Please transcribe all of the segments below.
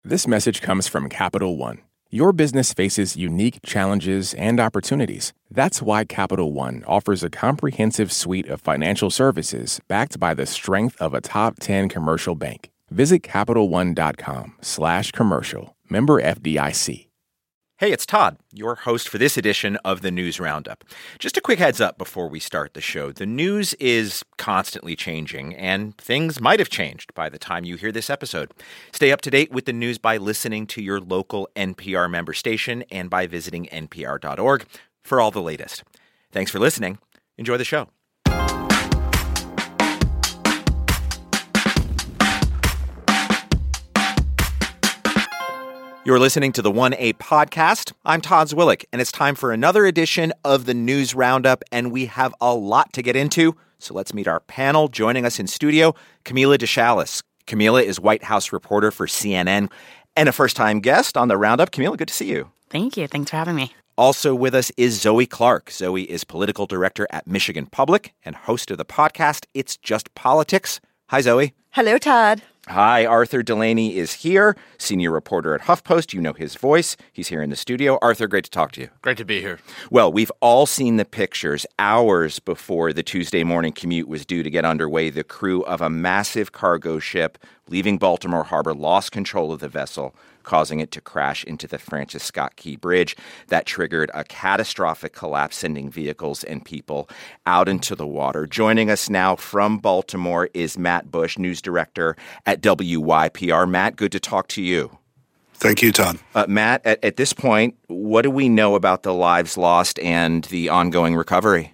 This message comes from Capital One. Your business faces unique challenges and opportunities. That's why Capital One offers a comprehensive suite of financial services backed by the strength of a top 10 commercial bank. Visit CapitalOne.com/commercial. Member FDIC. Hey, it's Todd, your host for this edition of the News Roundup. Just a quick heads up before we start the show. The news is constantly changing, and things might have changed by the time you hear this episode. Stay up to date with the news by listening to your local NPR member station and by visiting npr.org for all the latest. Thanks for listening. Enjoy the show. You're listening to the 1A podcast. I'm Todd Zwillich, and it's time for another edition of the News Roundup, and we have a lot to get into. So let's meet our panel. Joining us in studio, Camila DeShalis. Camila is White House reporter for CNN and a first-time guest on the Roundup. Camila, good to see you. Thank you. Thanks for having me. Also with us is Zoe Clark. Zoe is political director at Michigan Public and host of the podcast It's Just Politics. Hi, Zoe. Hello, Todd. Hi, Arthur Delaney is here, senior reporter at HuffPost. You know his voice. He's here in the studio. Arthur, great to talk to you. Great to be here. Well, we've all seen the pictures hours before the Tuesday morning commute was due to get underway. The crew of a massive cargo ship leaving Baltimore Harbor lost control of the vessel, causing it to crash into the Francis Scott Key Bridge. That triggered a catastrophic collapse, sending vehicles and people out into the water. Joining us now from Baltimore is Matt Bush, news director at WYPR. Matt, good to talk to you. Thank you, Todd. Matt, at this point, what do we know about the lives lost and the ongoing recovery?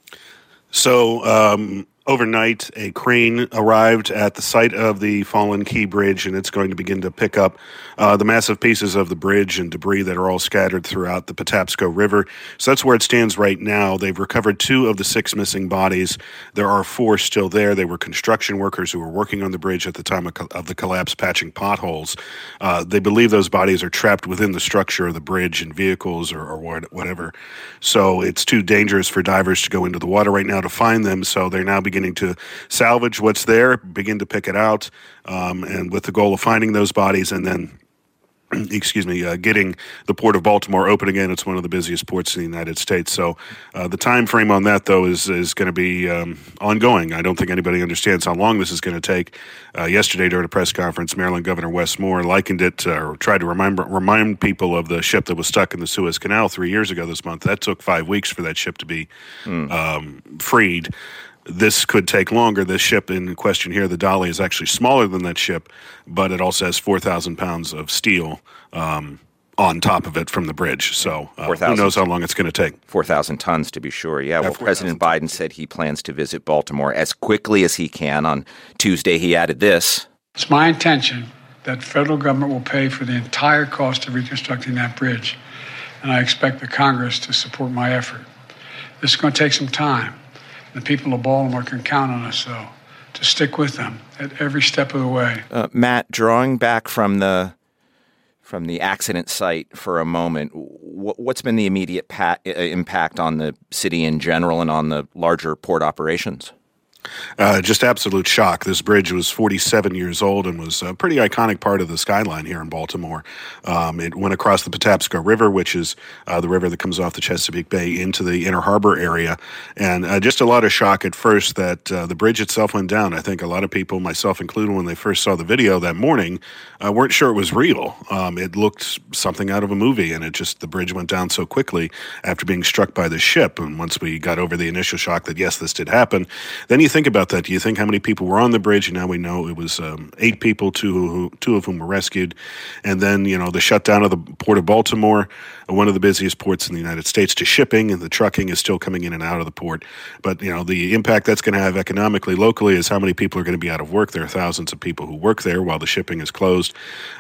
So, overnight, a crane arrived at the site of the fallen Key Bridge, and it's going to begin to pick up the massive pieces of the bridge and debris that are all scattered throughout the Patapsco River. So that's where it stands right now. They've recovered 2 of the 6 missing bodies. There are 4 still there. They were construction workers who were working on the bridge at the time of the collapse, patching potholes. They believe those bodies are trapped within the structure of the bridge in vehicles or whatever. So it's too dangerous for divers to go into the water right now to find them, so they're now beginning to salvage what's there, begin to pick it out, and with the goal of finding those bodies and then getting the Port of Baltimore open again. It's one of the busiest ports in the United States. So the time frame on that, though, is going to be ongoing. I don't think anybody understands how long this is going to take. Yesterday during a press conference, Maryland Governor Wes Moore likened it or tried to remind people of the ship that was stuck in the Suez Canal 3 years ago this month. That took 5 weeks for that ship to be freed. This could take longer. This ship in question here, the Dolly, is actually smaller than that ship, but it also has 4,000 pounds of steel on top of it from the bridge. So who knows how long it's going to take. 4,000 tons, to be sure. Yeah, well, President Biden said he plans to visit Baltimore as quickly as he can. On Tuesday, he added this. It's my intention that the federal government will pay for the entire cost of reconstructing that bridge, and I expect the Congress to support my effort. This is going to take some time. The people of Baltimore can count on us, though, to stick with them at every step of the way. Matt, drawing back from the accident site for a moment, what's been the immediate impact on the city in general and on the larger port operations? Just absolute shock. This bridge was 47 years old and was a pretty iconic part of the skyline here in Baltimore. It went across the Patapsco River, which is the river that comes off the Chesapeake Bay into the Inner Harbor area. And just a lot of shock at first that the bridge itself went down. I think a lot of people, myself included, when they first saw the video that morning, weren't sure it was real. It looked something out of a movie, and the bridge went down so quickly after being struck by the ship. And once we got over the initial shock that, yes, this did happen, then you think about that. Do you think how many people were on the bridge? And now we know it was 8 people, two of whom were rescued. And then, the shutdown of the Port of Baltimore, one of the busiest ports in the United States, to shipping, and the trucking is still coming in and out of the port. But, the impact that's going to have economically, locally, is how many people are going to be out of work. There are thousands of people who work there while the shipping is closed.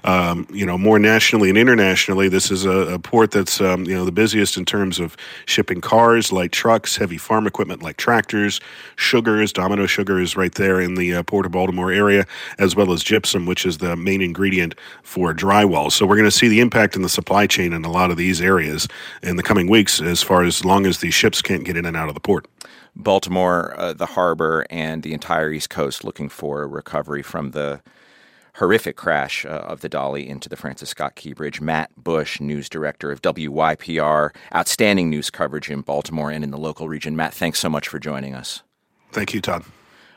More nationally and internationally, this is a port that's, the busiest in terms of shipping cars, light trucks, heavy farm equipment like tractors, sugars. Domino sugar is right there in the Port of Baltimore area, as well as gypsum, which is the main ingredient for drywall. So we're going to see the impact in the supply chain in a lot of these areas in the coming weeks, as long as these ships can't get in and out of the port. Baltimore, the harbor, and the entire East Coast looking for a recovery from the horrific crash of the Dolly into the Francis Scott Key Bridge. Matt Bush, news director of WYPR, outstanding news coverage in Baltimore and in the local region. Matt, thanks so much for joining us. Thank you, Todd.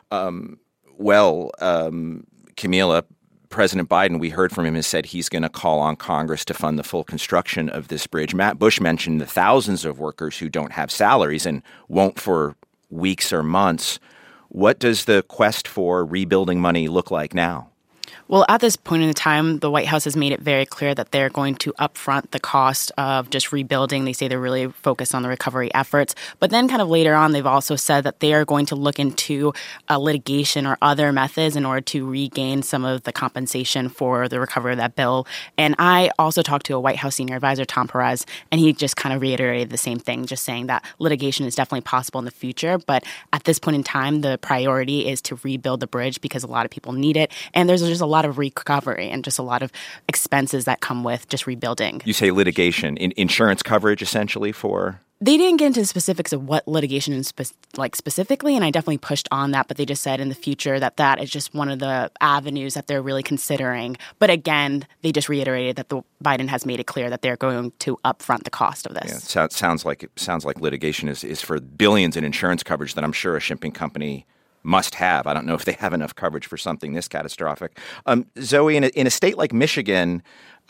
Camila, President Biden, we heard from him, has said he's going to call on Congress to fund the full construction of this bridge. Matt Bush mentioned the thousands of workers who don't have salaries and won't for weeks or months. What does the quest for rebuilding money look like now? Well, at this point in time, the White House has made it very clear that they're going to upfront the cost of just rebuilding. They say they're really focused on the recovery efforts. But then kind of later on, they've also said that they are going to look into litigation or other methods in order to regain some of the compensation for the recovery of that bill. And I also talked to a White House senior advisor, Tom Perez, and he just kind of reiterated the same thing, just saying that litigation is definitely possible in the future. But at this point in time, the priority is to rebuild the bridge because a lot of people need it. And there's just a lot of recovery and just a lot of expenses that come with just rebuilding. You say litigation, insurance coverage essentially for? They didn't get into the specifics of what litigation is specifically, and I definitely pushed on that, but they just said in the future that is just one of the avenues that they're really considering. But again, they just reiterated that Biden has made it clear that they're going to upfront the cost of this. Yeah, sounds like litigation is for billions in insurance coverage that I'm sure a shipping company must have. I don't know if they have enough coverage for something this catastrophic. Zoe, in a state like Michigan,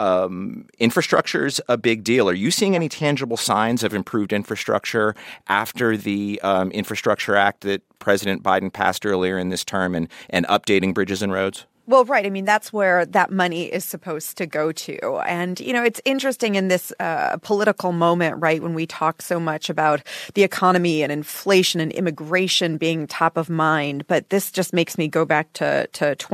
infrastructure is a big deal. Are you seeing any tangible signs of improved infrastructure after the Infrastructure Act that President Biden passed earlier in this term and updating bridges and roads? Well, right. I mean, that's where that money is supposed to go to. And, it's interesting in this political moment, right, when we talk so much about the economy and inflation and immigration being top of mind. But this just makes me go back to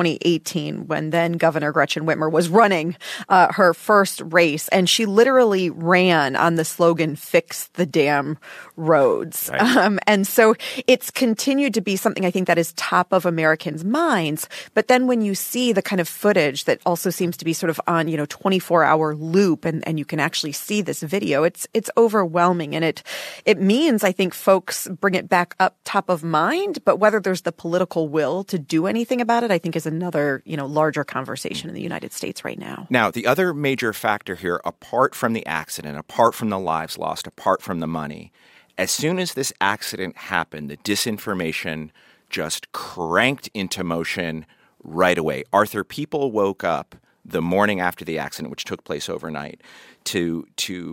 2018 when then Governor Gretchen Whitmer was running her first race. And she literally ran on the slogan, "Fix the damn roads." Right. And so it's continued to be something I think that is top of Americans' minds. But then when you see the kind of footage that also seems to be sort of on, 24-hour loop and you can actually see this video, it's overwhelming. And it means, I think, folks bring it back up top of mind. But whether there's the political will to do anything about it, I think is another, larger conversation in the United States right now. Now, the other major factor here, apart from the accident, apart from the lives lost, apart from the money, as soon as this accident happened, the disinformation just cranked into motion right away. Arthur, people woke up the morning after the accident, which took place overnight, to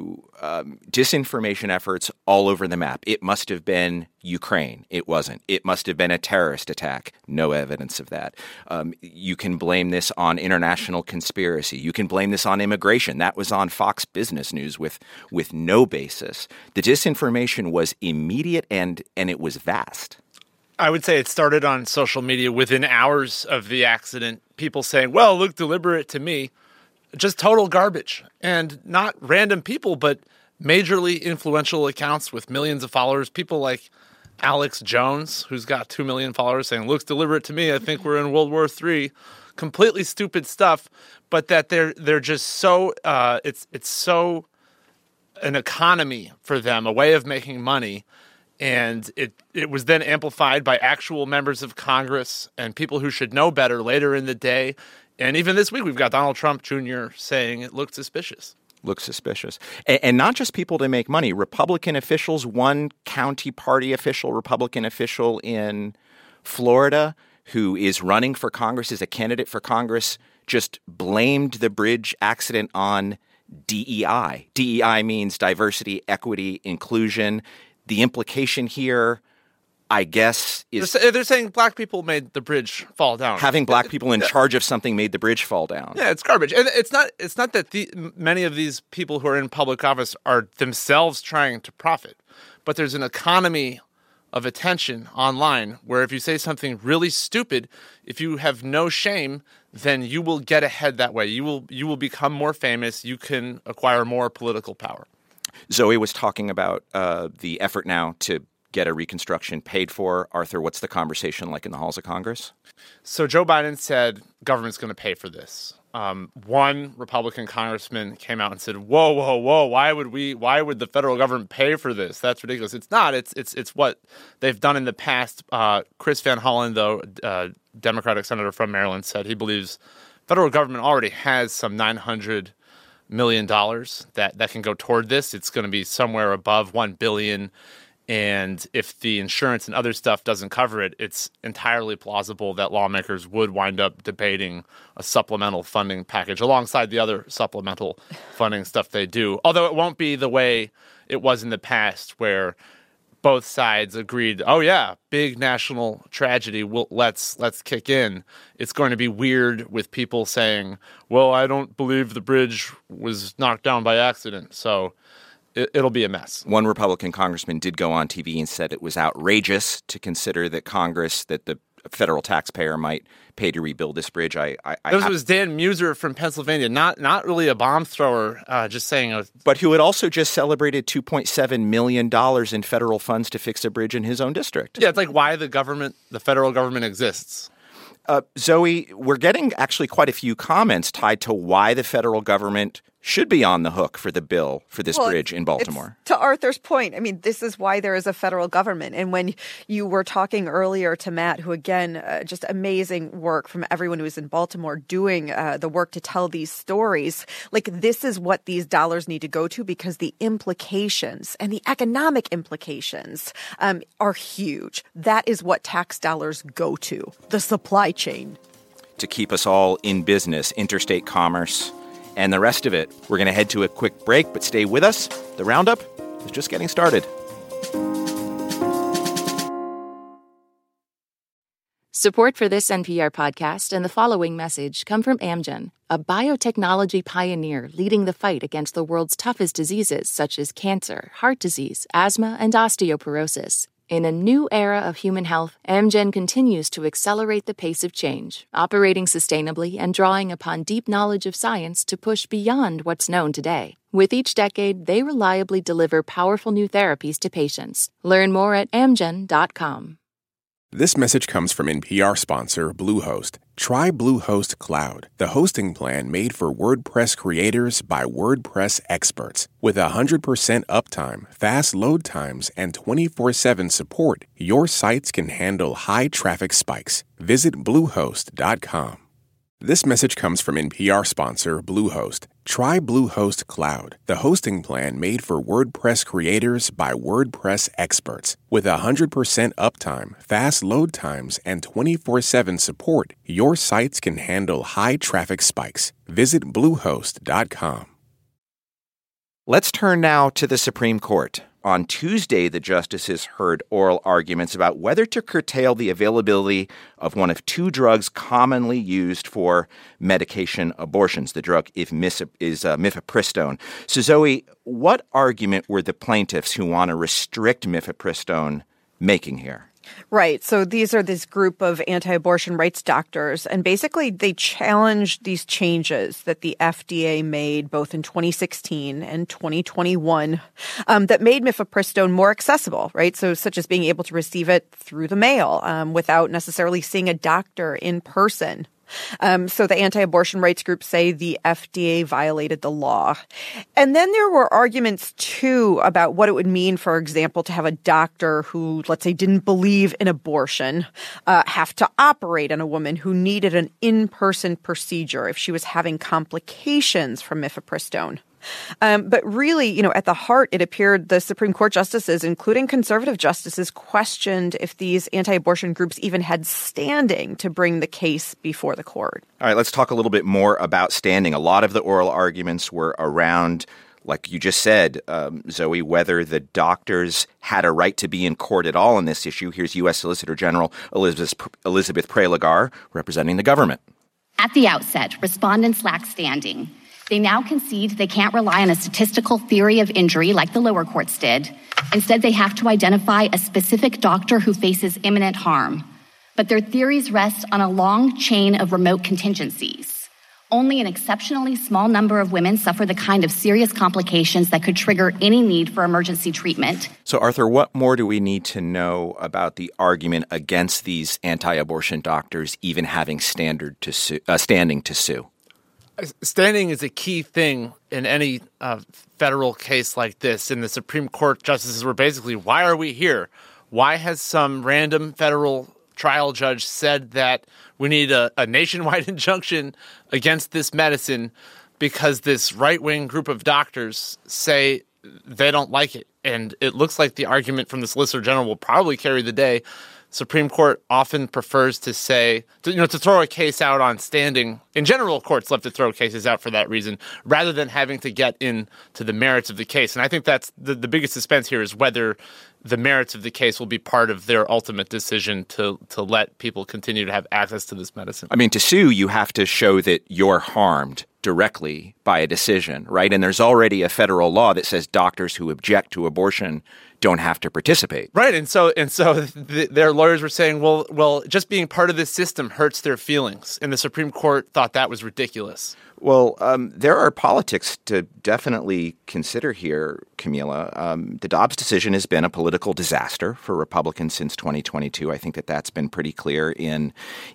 disinformation efforts all over the map. It must have been Ukraine. It wasn't. It must have been a terrorist attack. No evidence of that. You can blame this on international conspiracy. You can blame this on immigration. That was on Fox Business News with no basis. The disinformation was immediate and it was vast. I would say it started on social media within hours of the accident. People saying, well, it looked deliberate to me. Just total garbage. And not random people, but majorly influential accounts with millions of followers. People like Alex Jones, who's got 2 million followers, saying, looks deliberate to me. I think we're in World War III. Completely stupid stuff. But that they're just so, it's so an economy for them, a way of making money. And it was then amplified by actual members of Congress and people who should know better later in the day. And even this week, we've got Donald Trump Jr. saying it looked suspicious. Looks suspicious. And not just people to make money. Republican officials, one county party official, Republican official in Florida who is running for Congress, is a candidate for Congress, just blamed the bridge accident on DEI. DEI means diversity, equity, inclusion. The implication here, I guess, is... They're saying black people made the bridge fall down. Having black people in charge of something made the bridge fall down. Yeah, it's garbage. And it's not that many of these people who are in public office are themselves trying to profit. But there's an economy of attention online where if you say something really stupid, if you have no shame, then you will get ahead that way. You will become more famous. You can acquire more political power. Zoe was talking about the effort now to get a reconstruction paid for. Arthur, what's the conversation like in the halls of Congress? So Joe Biden said government's going to pay for this. One Republican congressman came out and said, whoa, why would the federal government pay for this? That's ridiculous. It's not. It's what they've done in the past. Chris Van Hollen, though, Democratic senator from Maryland, said he believes federal government already has some $900 million that can go toward this. It's going to be somewhere above $1 billion. And if the insurance and other stuff doesn't cover it, it's entirely plausible that lawmakers would wind up debating a supplemental funding package alongside the other supplemental funding stuff they do. Although it won't be the way it was in the past where both sides agreed, oh yeah, big national tragedy, let's kick in. It's going to be weird with people saying, well, I don't believe the bridge was knocked down by accident. So it'll be a mess. One Republican congressman did go on TV and said it was outrageous to consider that the federal taxpayer might pay to rebuild this bridge. This was Dan Muser from Pennsylvania, not really a bomb thrower, just saying. But who had also just celebrated $2.7 million in federal funds to fix a bridge in his own district. Yeah, it's like why the federal government exists. Zoe, we're getting actually quite a few comments tied to why the federal government should be on the hook for the bill for this bridge in Baltimore. To Arthur's point, I mean, this is why there is a federal government. And when you were talking earlier to Matt, who again, just amazing work from everyone who is in Baltimore doing the work to tell these stories, like this is what these dollars need to go to because the implications and the economic implications are huge. That is what tax dollars go to, the supply chain. To keep us all in business, interstate commerce, and the rest of it. We're going to head to a quick break, but stay with us. The Roundup is just getting started. Support for this NPR podcast and the following message come from Amgen, a biotechnology pioneer leading the fight against the world's toughest diseases such as cancer, heart disease, asthma, and osteoporosis. In a new era of human health, Amgen continues to accelerate the pace of change, operating sustainably and drawing upon deep knowledge of science to push beyond what's known today. With each decade, they reliably deliver powerful new therapies to patients. Learn more at amgen.com. This message comes from NPR sponsor Bluehost. Try Bluehost Cloud, the hosting plan made for WordPress creators by WordPress experts. With 100% uptime, fast load times, and 24/7 support, your sites can handle high traffic spikes. Visit Bluehost.com. This message comes from NPR sponsor Bluehost. Try Bluehost Cloud, the hosting plan made for WordPress creators by WordPress experts. With 100% uptime, fast load times, and 24/7 support, your sites can handle high traffic spikes. Visit Bluehost.com. Let's turn now to the Supreme Court. On Tuesday, the justices heard oral arguments about whether to curtail the availability of one of two drugs commonly used for medication abortions. The drug is mifepristone. So, Zoe, what argument were the plaintiffs who want to restrict mifepristone making here? Right. So these are this group of anti-abortion rights doctors, and basically they challenged these changes that the FDA made both in 2016 and 2021 that made mifepristone more accessible, right? So such as being able to receive it through the mail without necessarily seeing a doctor in person. So the anti-abortion rights groups say the FDA violated the law. And then there were arguments, too, about what it would mean, for example, to have a doctor who, let's say, didn't believe in abortion have to operate on a woman who needed an in-person procedure if she was having complications from mifepristone. But really, at the heart, it appeared the Supreme Court justices, including conservative justices, questioned if these anti-abortion groups even had standing to bring the case before the court. All right, let's talk a little bit more about standing. A lot of the oral arguments were around, like you just said, Zoe, whether the doctors had a right to be in court at all on this issue. Here's U.S. Solicitor General Elizabeth Prelogar representing the government. At the outset, respondents lack standing. They now concede they can't rely on a statistical theory of injury like the lower courts did. Instead, they have to identify a specific doctor who faces imminent harm. But their theories rest on a long chain of remote contingencies. Only an exceptionally small number of women suffer the kind of serious complications that could trigger any need for emergency treatment. So, Arthur, what more do we need to know about the argument against these anti-abortion doctors even having standing to sue? Standing is a key thing in any federal case like this. And the Supreme Court justices were basically, why are we here? Why has some random federal trial judge said that we need a nationwide injunction against this medicine because this right-wing group of doctors say they don't like it. And it looks like the argument from the Solicitor General will probably carry the day. Supreme Court often prefers to say, to throw a case out on standing. In general, courts love to throw cases out for that reason, rather than having to get into the merits of the case. And I think that's the biggest suspense here is whether the merits of the case will be part of their ultimate decision to let people continue to have access to this medicine. I mean, to sue, you have to show that you're harmed directly by a decision, right? And there's already a federal law that says doctors who object to abortion don't have to participate. Right. And so their lawyers were saying, well, just being part of this system hurts their feelings. And the Supreme Court thought that was ridiculous. Well, there are politics to definitely consider here, Camila. The Dobbs decision has been a political disaster for Republicans since 2022. I think that's been pretty clear in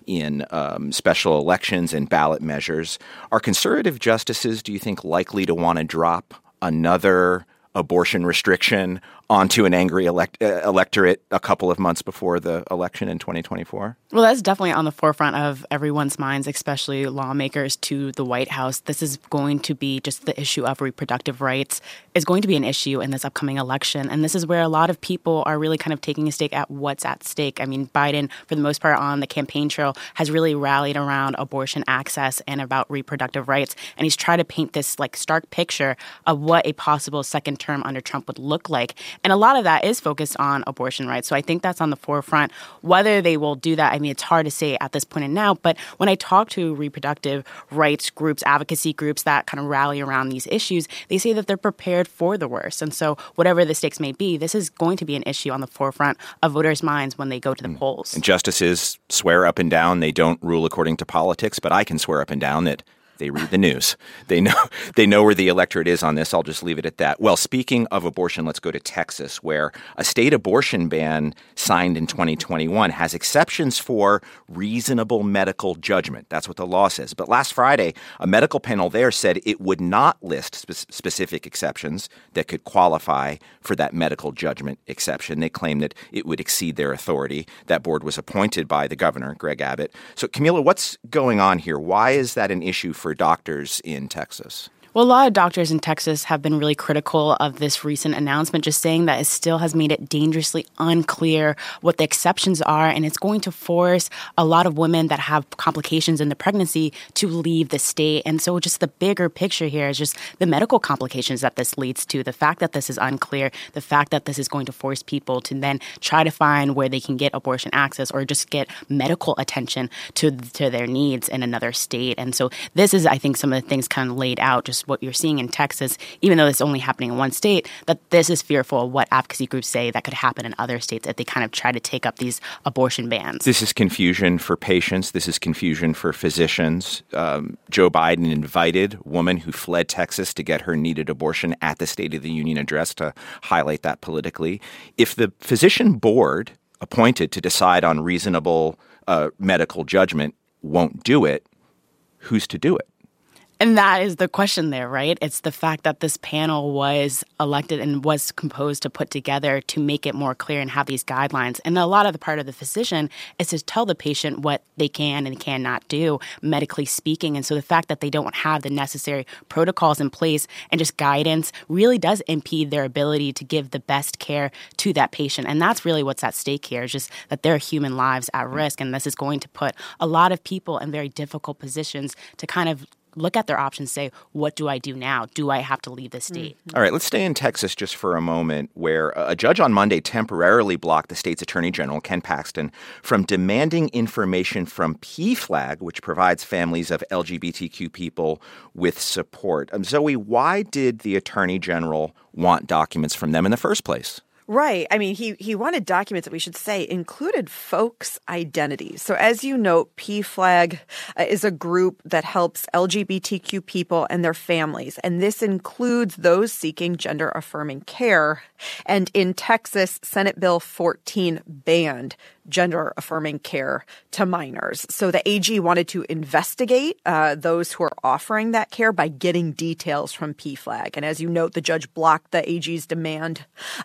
special elections and ballot measures. Are conservative justices, do you think, likely to want to drop another abortion restriction onto an angry electorate a couple of months before the election in 2024? Well, that's definitely on the forefront of everyone's minds, especially lawmakers to the White House. This is going to be just the issue of reproductive rights is going to be an issue in this upcoming election. And this is where a lot of people are really kind of taking a stake at what's at stake. I mean, Biden, for the most part on the campaign trail, has really rallied around abortion access and about reproductive rights. And he's tried to paint this like stark picture of what a possible second term under Trump would look like. And a lot of that is focused on abortion rights. So I think that's on the forefront. Whether they will do that, I mean, it's hard to say at this point and now. But when I talk to reproductive rights groups, advocacy groups that kind of rally around these issues, they say that they're prepared for the worst. And so whatever the stakes may be, this is going to be an issue on the forefront of voters' minds when they go to the polls. And justices swear up and down they don't rule according to politics, but I can swear up and down that they read the news. They know where the electorate is on this. I'll just leave it at that. Well, speaking of abortion, let's go to Texas, where a state abortion ban signed in 2021 has exceptions for reasonable medical judgment. That's what the law says. But last Friday, a medical panel there said it would not list specific exceptions that could qualify for that medical judgment exception. They claim that it would exceed their authority. That board was appointed by the governor, Greg Abbott. So, Camila, what's going on here? Why is that an issue for doctors in Texas? Well, a lot of doctors in Texas have been really critical of this recent announcement, just saying that it still has made it dangerously unclear what the exceptions are, and it's going to force a lot of women that have complications in the pregnancy to leave the state. And so just the bigger picture here is just the medical complications that this leads to, the fact that this is unclear, the fact that this is going to force people to then try to find where they can get abortion access or just get medical attention to their needs in another state. And so this is, I think, some of the things kind of laid out, just what you're seeing in Texas, even though it's only happening in one state, that this is fearful of what advocacy groups say that could happen in other states if they kind of try to take up these abortion bans. This is confusion for patients. This is confusion for physicians. Joe Biden invited a woman who fled Texas to get her needed abortion at the State of the Union address to highlight that politically. If the physician board appointed to decide on reasonable medical judgment won't do it, who's to do it? And that is the question there, right? It's the fact that this panel was elected and was composed to put together to make it more clear and have these guidelines. And a lot of the part of the physician is to tell the patient what they can and cannot do, medically speaking. And so the fact that they don't have the necessary protocols in place and just guidance really does impede their ability to give the best care to that patient. And that's really what's at stake here, is just that their human lives at risk. And this is going to put a lot of people in very difficult positions to kind of look at their options, say, what do I do now? Do I have to leave the state? All right, let's stay in Texas just for a moment, where a judge on Monday temporarily blocked the state's attorney general, Ken Paxton, from demanding information from PFLAG, which provides families of LGBTQ people with support. Zoe, why did the attorney general want documents from them in the first place? Right. I mean, he wanted documents that we should say included folks' identities. So as you note, PFLAG is a group that helps LGBTQ people and their families. And this includes those seeking gender-affirming care. And in Texas, Senate Bill 14 banned gender-affirming care to minors. So the AG wanted to investigate those who are offering that care by getting details from PFLAG. And as you note, the judge blocked the AG's demand. The actual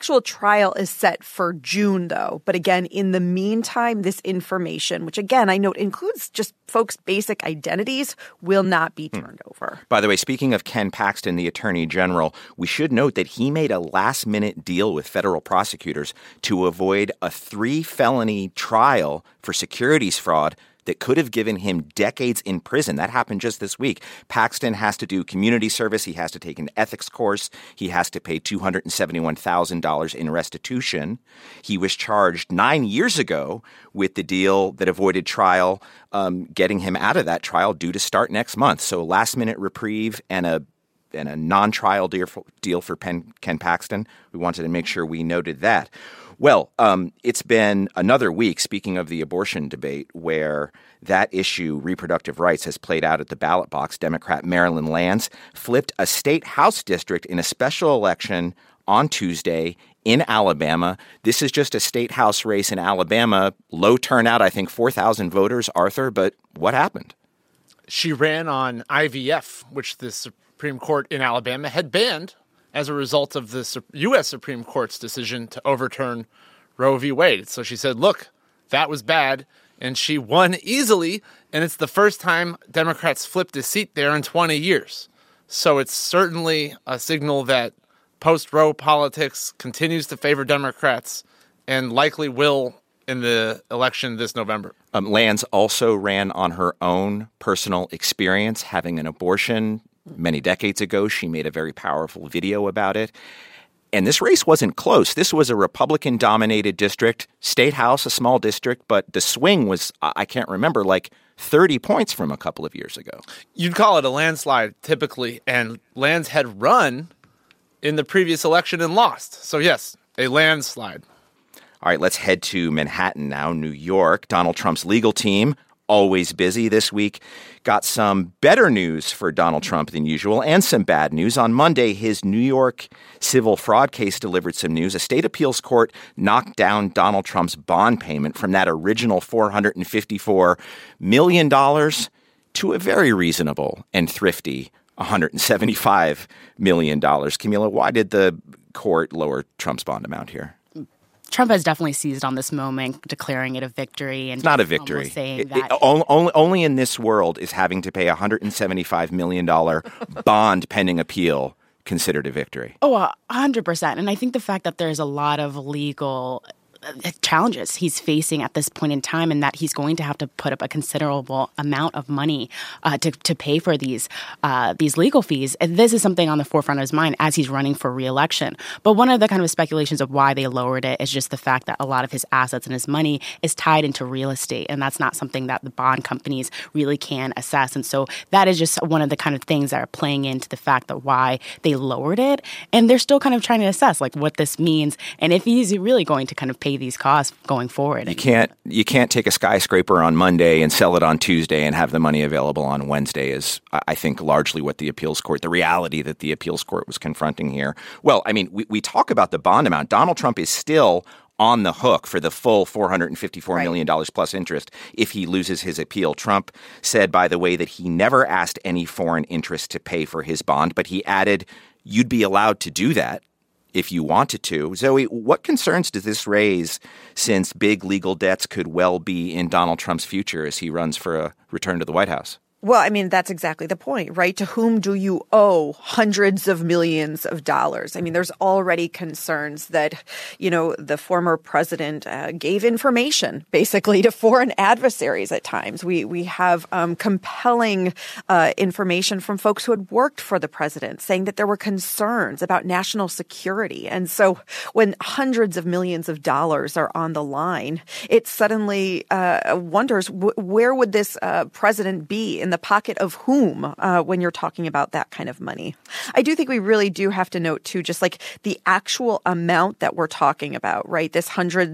actual trial is set for June, though. But again, in the meantime, this information, which again, I note includes just folks' basic identities, will not be turned over. By the way, speaking of Ken Paxton, the Attorney General, we should note that he made a last-minute deal with federal prosecutors to avoid a 3-felony trial for securities fraud that could have given him decades in prison. That happened just this week. Paxton has to do community service. He has to take an ethics course. He has to pay $271,000 in restitution. He was charged 9 years ago with the deal that avoided trial, getting him out of that trial due to start next month. So last-minute reprieve and a non-trial deal for Ken Paxton. We wanted to make sure we noted that. Well, it's been another week, speaking of the abortion debate, where that issue, reproductive rights, has played out at the ballot box. Democrat Marilyn Lands flipped a state House district in a special election on Tuesday in Alabama. This is just a state House race in Alabama. Low turnout, I think 4,000 voters, Arthur. But what happened? She ran on IVF, which the Supreme Court in Alabama had banned as a result of the U.S. Supreme Court's decision to overturn Roe v. Wade. So she said, look, that was bad, and she won easily, and it's the first time Democrats flipped a seat there in 20 years. So it's certainly a signal that post-Roe politics continues to favor Democrats and likely will in the election this November. Lands also ran on her own personal experience having an abortion. Many decades ago, she made a very powerful video about it. And this race wasn't close. This was a Republican-dominated district, state house, a small district, but the swing was, I can't remember, like 30 points from a couple of years ago. You'd call it a landslide typically, and Lands had run in the previous election and lost. So yes, a landslide. All right, let's head to Manhattan now, New York. Donald Trump's legal team, always busy this week, got some better news for Donald Trump than usual and some bad news. On Monday, his New York civil fraud case delivered some news. A state appeals court knocked down Donald Trump's bond payment from that original $454 million to a very reasonable and thrifty $175 million. Camila, why did the court lower Trump's bond amount here? Trump has definitely seized on this moment, declaring it a victory. And it's not a victory. Only in this world is having to pay a $175 million bond pending appeal considered a victory. Oh, 100%. And I think the fact that there's a lot of legal challenges he's facing at this point in time, and that he's going to have to put up a considerable amount of money to pay for these legal fees. And this is something on the forefront of his mind as he's running for re-election. But one of the kind of speculations of why they lowered it is just the fact that a lot of his assets and his money is tied into real estate, and that's not something that the bond companies really can assess. And so that is just one of the kind of things that are playing into the fact that why they lowered it. And they're still kind of trying to assess like what this means and if he's really going to kind of pay these costs going forward. You can't take a skyscraper on Monday and sell it on Tuesday and have the money available on Wednesday is, I think, largely what the appeals court, the reality that the appeals court was confronting here. Well, I mean, we talk about the bond amount. Donald Trump is still on the hook for the full $454 million plus interest if he loses his appeal. Trump said, by the way, that he never asked any foreign interest to pay for his bond, but he added, you'd be allowed to do that if you wanted to. Zoe, what concerns does this raise since big legal debts could well be in Donald Trump's future as he runs for a return to the White House? Well, I mean, that's exactly the point, right? To whom do you owe hundreds of millions of dollars? I mean, there's already concerns that, you know, the former president gave information basically to foreign adversaries at times. We have compelling information from folks who had worked for the president saying that there were concerns about national security. And so when hundreds of millions of dollars are on the line, it suddenly wonders where would this president be in the pocket of whom when you're talking about that kind of money. I do think we really do have to note, too, just like the actual amount that we're talking about, right? This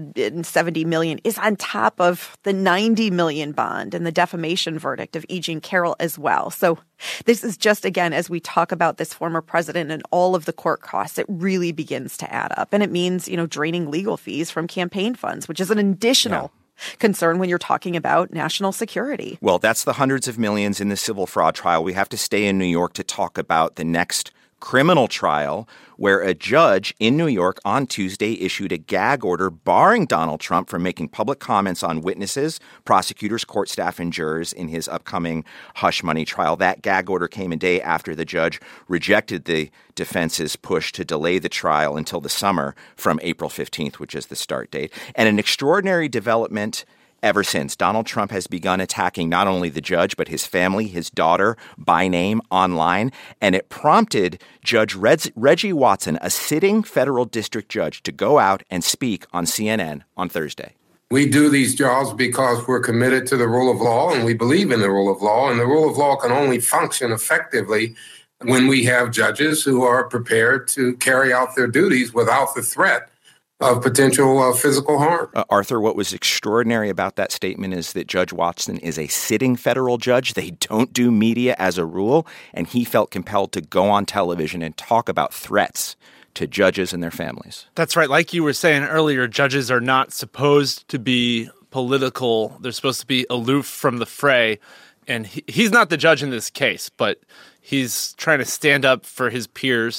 $170 million is on top of the $90 million bond and the defamation verdict of E. Jean Carroll as well. So this is just, again, as we talk about this former president and all of the court costs, it really begins to add up. And it means, you know, draining legal fees from campaign funds, which is an additional concern when you're talking about national security. Well, that's the hundreds of millions in the civil fraud trial. We have to stay in New York to talk about the next criminal trial where a judge in New York on Tuesday issued a gag order barring Donald Trump from making public comments on witnesses, prosecutors, court staff, and jurors in his upcoming hush money trial. That gag order came a day after the judge rejected the defense's push to delay the trial until the summer from April 15th, which is the start date. And an extraordinary development ever since. Donald Trump has begun attacking not only the judge, but his family, his daughter, by name, online. And it prompted Judge Reggie Watson, a sitting federal district judge, to go out and speak on CNN on Thursday. We do these jobs because we're committed to the rule of law, and we believe in the rule of law. And the rule of law can only function effectively when we have judges who are prepared to carry out their duties without the threat of potential physical harm. Arthur, what was extraordinary about that statement is that Judge Watson is a sitting federal judge. They don't do media as a rule, and he felt compelled to go on television and talk about threats to judges and their families. That's right. Like you were saying earlier, judges are not supposed to be political. They're supposed to be aloof from the fray. And he's not the judge in this case, but he's trying to stand up for his peers.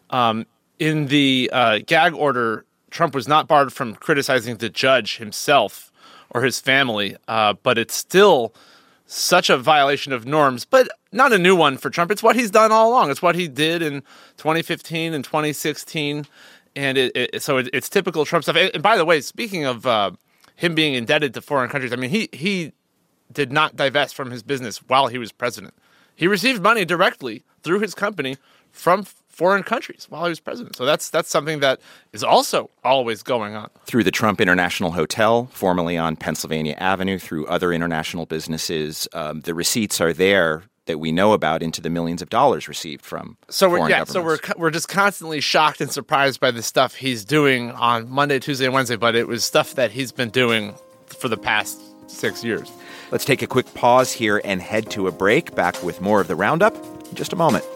In the gag order, Trump was not barred from criticizing the judge himself or his family, but it's still such a violation of norms, but not a new one for Trump. It's what he's done all along. It's what he did in 2015 and 2016, and so it's typical Trump stuff. And by the way, speaking of him being indebted to foreign countries, I mean, he did not divest from his business while he was president. He received money directly through his company from foreign countries while he was president. So that's something that is also always going on. Through the Trump International Hotel, formerly on Pennsylvania Avenue, through other international businesses, the receipts are there that we know about into the millions of dollars received from foreign governments. So we're just constantly shocked and surprised by the stuff he's doing on Monday, Tuesday, and Wednesday, but it was stuff that he's been doing for the past 6 years. Let's take a quick pause here and head to a break. Back with more of the Roundup in just a moment.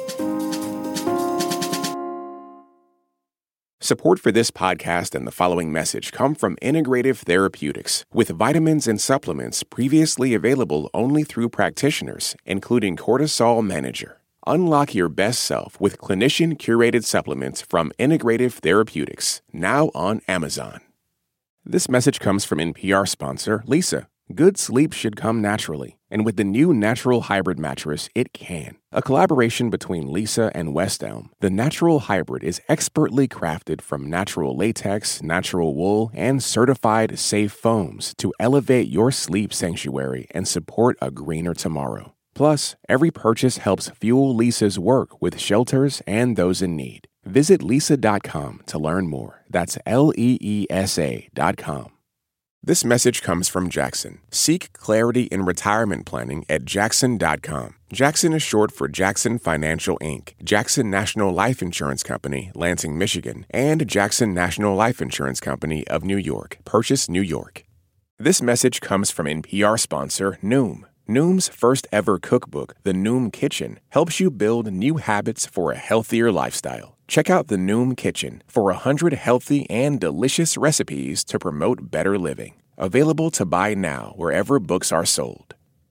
Support for this podcast and the following message come from Integrative Therapeutics, with vitamins and supplements previously available only through practitioners, including Cortisol Manager. Unlock your best self with clinician-curated supplements from Integrative Therapeutics, now on Amazon. This message comes from NPR sponsor Leesa. Good sleep should come naturally, and with the new Natural Hybrid mattress, it can. A collaboration between Leesa and West Elm, the Natural Hybrid is expertly crafted from natural latex, natural wool, and certified safe foams to elevate your sleep sanctuary and support a greener tomorrow. Plus, every purchase helps fuel Leesa's work with shelters and those in need. Visit Leesa.com to learn more. That's LEESA.com. This message comes from Jackson. Seek clarity in retirement planning at Jackson.com. Jackson is short for Jackson Financial Inc., Jackson National Life Insurance Company, Lansing, Michigan, and Jackson National Life Insurance Company of New York, Purchase, New York. This message comes from NPR sponsor Noom. Noom's first ever cookbook, The Noom Kitchen, helps you build new habits for a healthier lifestyle. Check out The Noom Kitchen for 100 healthy and delicious recipes to promote better living. Available to buy now wherever books are sold.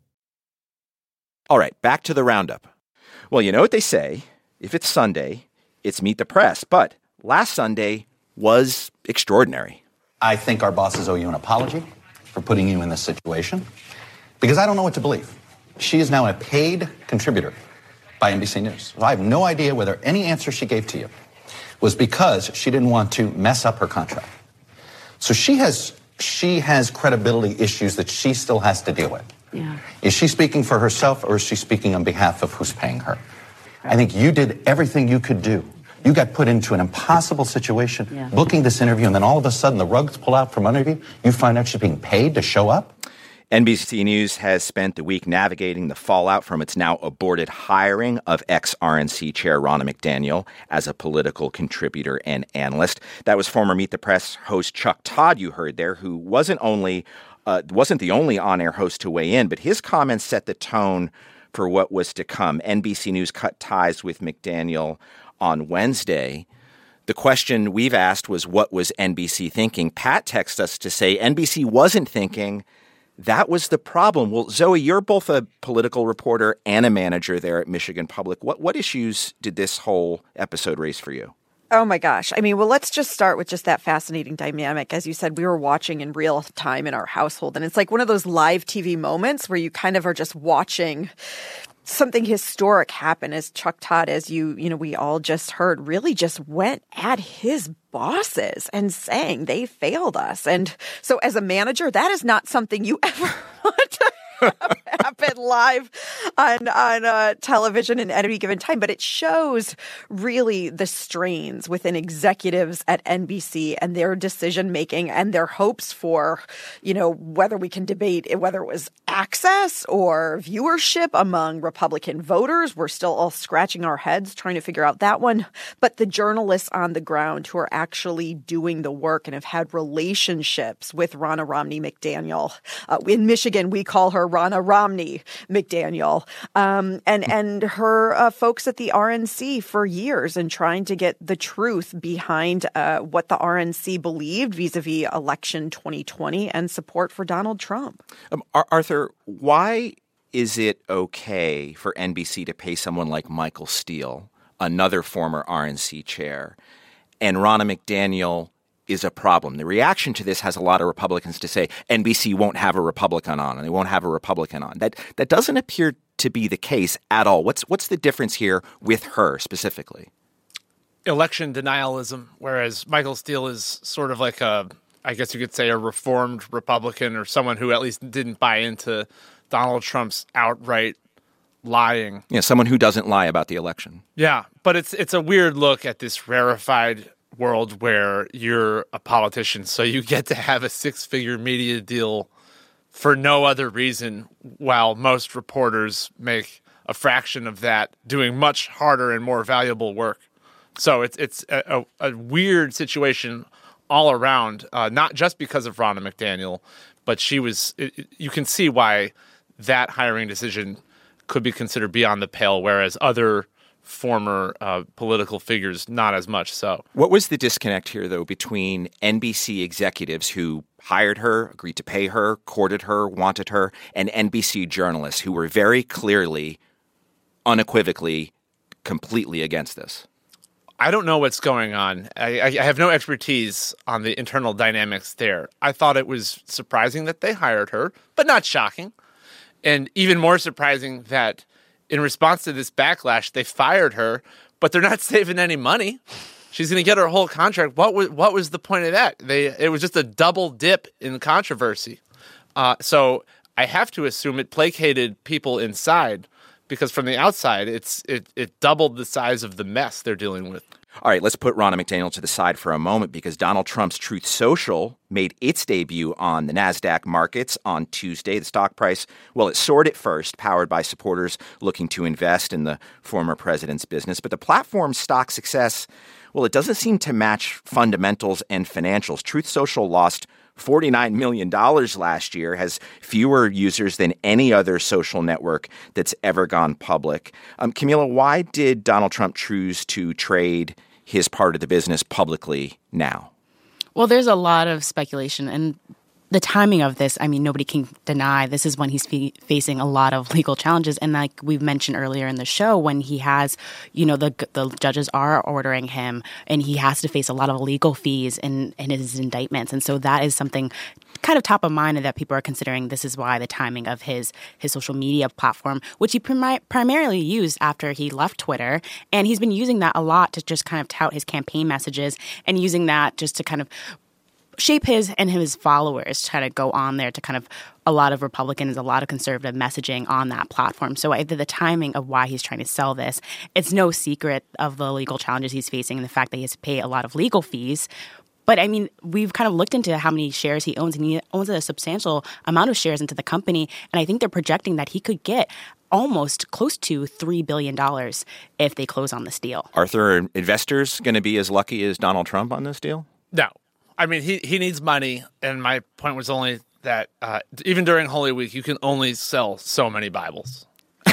All right, back to the Roundup. Well, you know what they say. If it's Sunday, it's Meet the Press. But last Sunday was extraordinary. I think our bosses owe you an apology for putting you in this situation, because I don't know what to believe. She is now a paid contributor by NBC News. I have no idea whether any answer she gave to you was because she didn't want to mess up her contract. So she has credibility issues that she still has to deal with. Yeah. Is she speaking for herself, or is she speaking on behalf of who's paying her? I think you did everything you could do. You got put into an impossible situation, booking this interview, and then all of a sudden the rugs pull out from under you. You find out she's being paid to show up. NBC News has spent the week navigating the fallout from its now aborted hiring of ex-RNC chair Ronna McDaniel as a political contributor and analyst. That was former Meet the Press host Chuck Todd you heard there, who wasn't the only on-air host to weigh in, but his comments set the tone for what was to come. NBC News cut ties with McDaniel on Wednesday. The question we've asked was, what was NBC thinking? Pat texted us to say NBC wasn't thinking that was the problem. Well, Zoe, you're both a political reporter and a manager there at Michigan Public. What issues did this whole episode raise for you? Oh my gosh. I mean, well, let's just start with just that fascinating dynamic. As you said, we were watching in real time in our household, and it's like one of those live TV moments where you kind of are just watching something historic happen, as Chuck Todd, as we all just heard, really just went at his bosses and saying they failed us. And so as a manager, that is not something you ever want to happen live on television at any given time. But it shows really the strains within executives at NBC and their decision making and their hopes for, whether we can debate whether it was access or viewership among Republican voters. We're still all scratching our heads trying to figure out that one. But the journalists on the ground who are actually doing the work and have had relationships with Ronna Romney McDaniel. In Michigan, we call her Ronna Romney McDaniel, and her folks at the RNC for years and trying to get the truth behind what the RNC believed vis-a-vis election 2020 and support for Donald Trump. Arthur, why is it okay for NBC to pay someone like Michael Steele, another former RNC chair, and Ronna McDaniel is a problem? The reaction to this has a lot of Republicans to say NBC won't have a Republican on, and they won't have a Republican on. That doesn't appear to be the case at all. What's the difference here with her specifically? Election denialism, whereas Michael Steele is sort of like I guess you could say a reformed Republican or someone who at least didn't buy into Donald Trump's outright lying. Yeah, someone who doesn't lie about the election. Yeah, but it's a weird look at this rarefied world where you're a politician, so you get to have a six-figure media deal for no other reason, while most reporters make a fraction of that doing much harder and more valuable work. So it's a weird situation all around, not just because of Ronna McDaniel, but you can see why that hiring decision could be considered beyond the pale, whereas other former political figures, not as much so. What was the disconnect here, though, between NBC executives who hired her, agreed to pay her, courted her, wanted her, and NBC journalists who were very clearly, unequivocally, completely against this? I don't know what's going on. I have no expertise on the internal dynamics there. I thought it was surprising that they hired her, but not shocking. And even more surprising that in response to this backlash, they fired her, but they're not saving any money. She's going to get her whole contract. What was the point of that? It was just a double dip in controversy. So I have to assume it placated people inside, because from the outside, it doubled the size of the mess they're dealing with. All right, let's put Ronna McDaniel to the side for a moment, because Donald Trump's Truth Social made its debut on the NASDAQ markets on Tuesday. The stock price, well, it soared at first, powered by supporters looking to invest in the former president's business. But the platform's stock success, well, it doesn't seem to match fundamentals and financials. Truth Social lost $49 million last year, has fewer users than any other social network that's ever gone public. Camila, why did Donald Trump choose to trade his part of the business publicly now? Well, there's a lot of speculation, and the timing of this, I mean, nobody can deny this is when he's facing a lot of legal challenges. And like we've mentioned earlier in the show, when he has, the judges are ordering him and he has to face a lot of legal fees in his indictments. And so that is something kind of top of mind, and that people are considering. This is why the timing of his social media platform, which he primarily used after he left Twitter. And he's been using that a lot to just kind of tout his campaign messages and using that just to kind of shape his and his followers, try to go on there to kind of a lot of Republicans, a lot of conservative messaging on that platform. So the timing of why he's trying to sell this, it's no secret of the legal challenges he's facing and the fact that he has to pay a lot of legal fees. But I mean, we've kind of looked into how many shares he owns, and he owns a substantial amount of shares into the company. And I think they're projecting that he could get almost close to $3 billion if they close on this deal. Arthur, are investors going to be as lucky as Donald Trump on this deal? No. I mean, he needs money, and my point was only that even during Holy Week, you can only sell so many Bibles.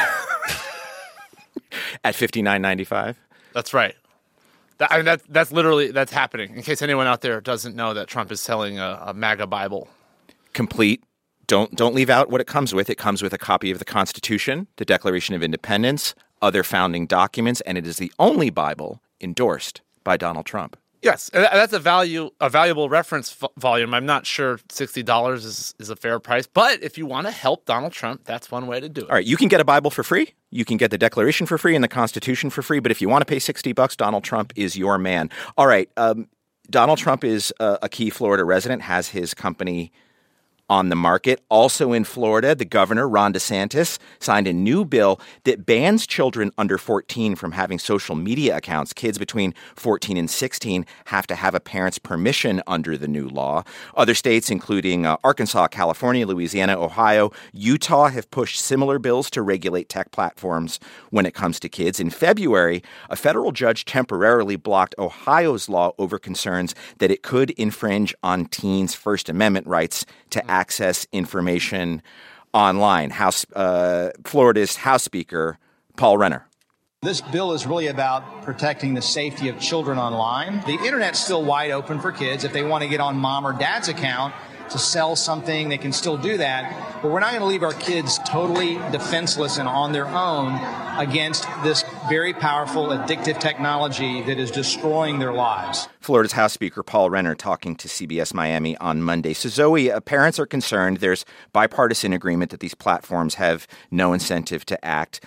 At $59.95? That's right. That's literally happening. In case anyone out there doesn't know that Trump is selling a MAGA Bible. Complete Don't leave out what it comes with. It comes with a copy of the Constitution, the Declaration of Independence, other founding documents, and it is the only Bible endorsed by Donald Trump. Yes, and that's a valuable reference volume. I'm not sure $60 is a fair price, but if you want to help Donald Trump, that's one way to do it. All right, you can get a Bible for free. You can get the Declaration for free and the Constitution for free. But if you want to pay $60, Donald Trump is your man. All right, Donald Trump is a key Florida resident, has his company on the market. Also in Florida, the governor, Ron DeSantis, signed a new bill that bans children under 14 from having social media accounts. Kids between 14 and 16 have to have a parent's permission under the new law. Other states, including Arkansas, California, Louisiana, Ohio, Utah, have pushed similar bills to regulate tech platforms when it comes to kids. In February, a federal judge temporarily blocked Ohio's law over concerns that it could infringe on teens' First Amendment rights to access information online. Florida's House Speaker Paul Renner. This bill is really about protecting the safety of children online. The internet's still wide open for kids. If they want to get on mom or dad's account to sell something, they can still do that. But we're not going to leave our kids totally defenseless and on their own against this very powerful, addictive technology that is destroying their lives. Florida's House Speaker Paul Renner talking to CBS Miami on Monday. So, Zoe, parents are concerned. There's bipartisan agreement that these platforms have no incentive to act.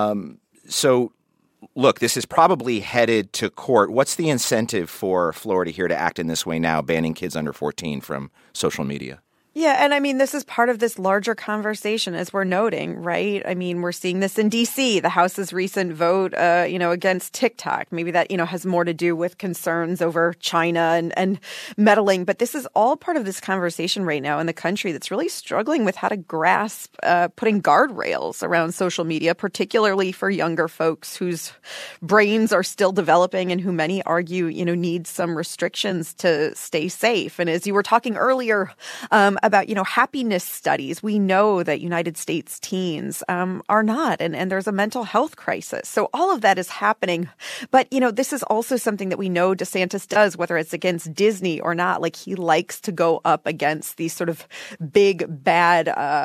Look, this is probably headed to court. What's the incentive for Florida here to act in this way now, banning kids under 14 from social media? Yeah, and I mean, this is part of this larger conversation, as we're noting, right? I mean, we're seeing this in D.C., the House's recent vote, against TikTok. Maybe that, has more to do with concerns over China and meddling. But this is all part of this conversation right now in the country that's really struggling with how to grasp putting guardrails around social media, particularly for younger folks whose brains are still developing and who many argue, need some restrictions to stay safe. And as you were talking earlier, about, happiness studies. We know that United States teens are not, and there's a mental health crisis. So all of that is happening. But, this is also something that we know DeSantis does, whether it's against Disney or not. Like, he likes to go up against these sort of big, bad,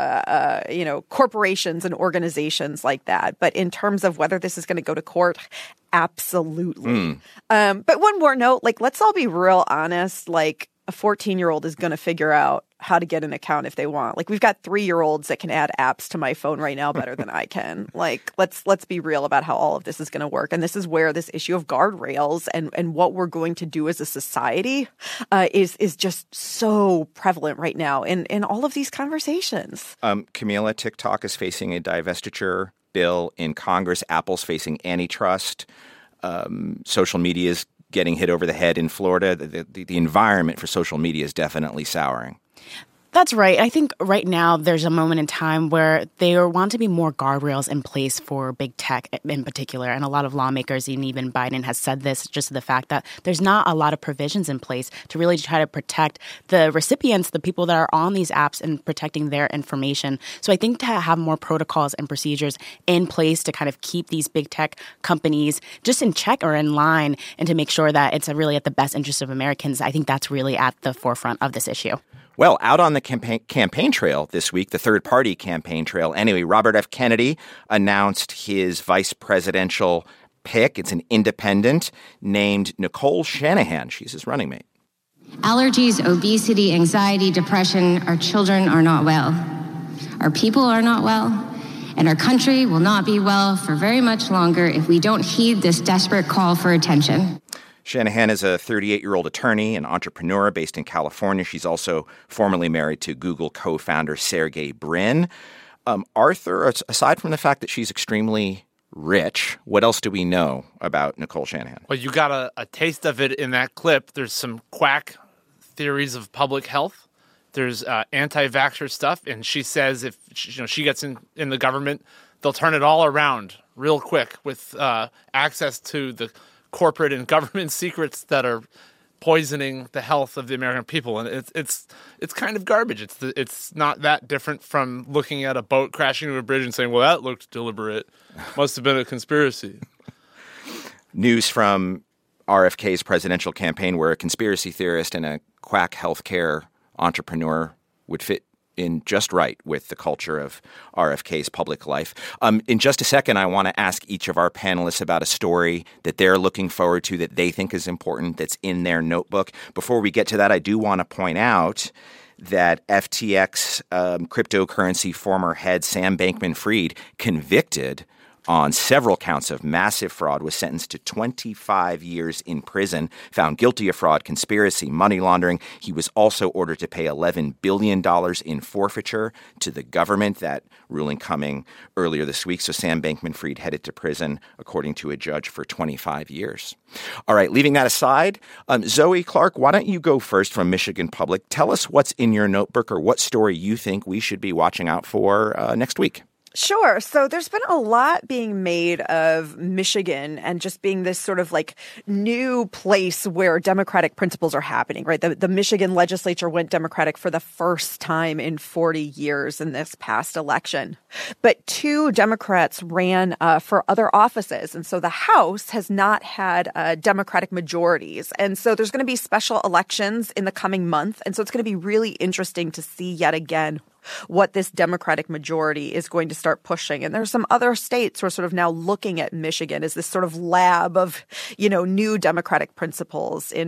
corporations and organizations like that. But in terms of whether this is going to go to court, absolutely. But one more note, let's all be real honest. A 14-year-old is going to figure out how to get an account if they want. We've got 3-year-olds that can add apps to my phone right now better than I can. Let's be real about how all of this is going to work. And this is where this issue of guardrails and what we're going to do as a society is just so prevalent right now in all of these conversations. Camila, TikTok is facing a divestiture bill in Congress. Apple's facing antitrust. Social media is getting hit over the head in Florida. The environment for social media is definitely souring. That's right. I think right now there's a moment in time where there want to be more guardrails in place for big tech in particular. And a lot of lawmakers, and even Biden has said this, just the fact that there's not a lot of provisions in place to really try to protect the recipients, the people that are on these apps, and protecting their information. So I think to have more protocols and procedures in place to kind of keep these big tech companies just in check or in line, and to make sure that it's really at the best interest of Americans, I think that's really at the forefront of this issue. Well, out on the campaign trail this week, the third-party campaign trail. Anyway, Robert F. Kennedy announced his vice presidential pick. It's an independent named Nicole Shanahan. She's his running mate. Allergies, obesity, anxiety, depression. Our children are not well. Our people are not well. And our country will not be well for very much longer if we don't heed this desperate call for attention. Shanahan is a 38-year-old attorney and entrepreneur based in California. She's also formerly married to Google co-founder Sergey Brin. Arthur, aside from the fact that she's extremely rich, what else do we know about Nicole Shanahan? Well, you got a taste of it in that clip. There's some quack theories of public health. There's anti-vaxxer stuff, and she says if she gets in the government, they'll turn it all around real quick with access to the corporate and government secrets that are poisoning the health of the American people. And it's kind of garbage. It's not that different from looking at a boat crashing into a bridge and saying, well, that looked deliberate. Must have been a conspiracy. News from RFK's presidential campaign where a conspiracy theorist and a quack healthcare entrepreneur would fit in just right with the culture of RFK's public life. In just a second, I want to ask each of our panelists about a story that they're looking forward to that they think is important that's in their notebook. Before we get to that, I do want to point out that FTX cryptocurrency former head Sam Bankman-Fried, convicted on several counts of massive fraud, was sentenced to 25 years in prison, found guilty of fraud, conspiracy, money laundering. He was also ordered to pay $11 billion in forfeiture to the government, that ruling coming earlier this week. So Sam Bankman-Fried headed to prison, according to a judge, for 25 years. All right, leaving that aside, Zoe Clark, why don't you go first from Michigan Public? Tell us what's in your notebook or what story you think we should be watching out for next week. Sure. So there's been a lot being made of Michigan and just being this sort of like new place where democratic principles are happening, right? The Michigan legislature went Democratic for the first time in 40 years in this past election. But 2 Democrats ran for other offices. And so the House has not had Democratic majorities. And so there's going to be special elections in the coming month. And so it's going to be really interesting to see yet again what this Democratic majority is going to start pushing. And there's some other states who are sort of now looking at Michigan as this sort of lab of, new Democratic principles in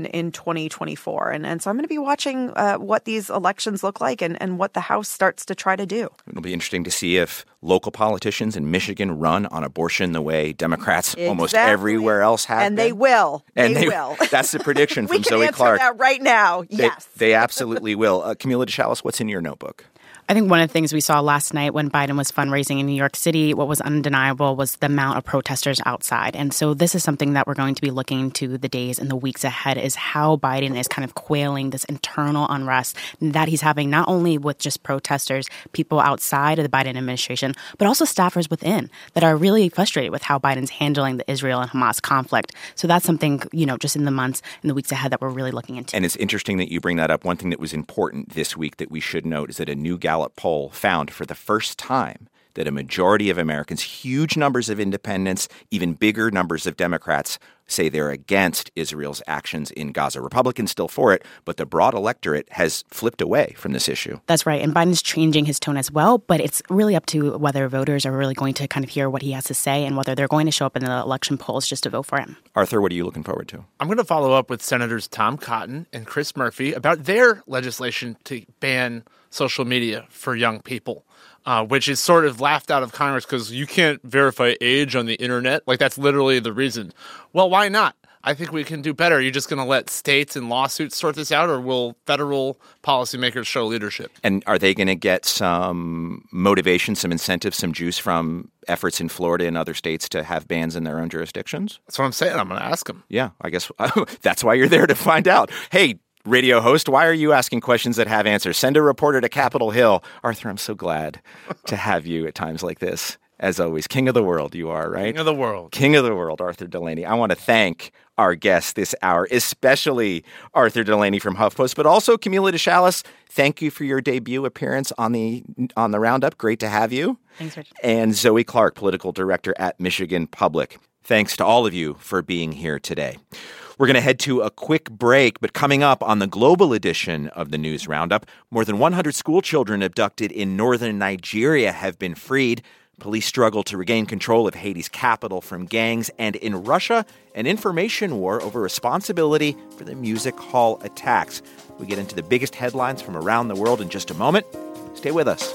2024. And so I'm going to be watching what these elections look like and what the House starts to try to do. It'll be interesting to see if local politicians in Michigan run on abortion the way Democrats almost everywhere else have and been. They will. And they will. That's the prediction from Zoe We can Clark. answer that right now. Yes. They absolutely will. Camila DeChalis, what's in your notebook? I think one of the things we saw last night when Biden was fundraising in New York City, what was undeniable was the amount of protesters outside. And so this is something that we're going to be looking to the days and the weeks ahead, is how Biden is kind of quelling this internal unrest that he's having, not only with just protesters, people outside of the Biden administration, but also staffers within that are really frustrated with how Biden's handling the Israel and Hamas conflict. So that's something, just in the months and the weeks ahead that we're really looking into. And it's interesting that you bring that up. One thing that was important this week that we should note is that a new Gallup poll found for the first time that a majority of Americans, huge numbers of independents, even bigger numbers of Democrats, say they're against Israel's actions in Gaza. Republicans still for it, but the broad electorate has flipped away from this issue. That's right. And Biden's changing his tone as well, but it's really up to whether voters are really going to kind of hear what he has to say and whether they're going to show up in the election polls just to vote for him. Arthur, what are you looking forward to? I'm going to follow up with Senators Tom Cotton and Chris Murphy about their legislation to ban social media for young people. Which is sort of laughed out of Congress because you can't verify age on the internet. Like, that's literally the reason. Well, why not? I think we can do better. Are you just going to let states and lawsuits sort this out, or will federal policymakers show leadership? And are they going to get some motivation, some incentive, some juice from efforts in Florida and other states to have bans in their own jurisdictions? That's what I'm saying. I'm going to ask them. Yeah, I guess that's why you're there to find out. Hey, radio host, why are you asking questions that have answers? Send a reporter to Capitol Hill. Arthur, I'm so glad to have you at times like this. As always, king of the world you are, right? King of the world. King of the world, Arthur Delaney. I want to thank our guests this hour, especially Arthur Delaney from HuffPost, but also Camila DeChalis. Thank you for your debut appearance on the Roundup. Great to have you. Thanks, Rich. And Zoe Clark, political director at Michigan Public. Thanks to all of you for being here today. We're going to head to a quick break, but coming up on the global edition of the News Roundup, more than 100 school children abducted in northern Nigeria have been freed. Police struggle to regain control of Haiti's capital from gangs. And in Russia, an information war over responsibility for the music hall attacks. We get into the biggest headlines from around the world in just a moment. Stay with us.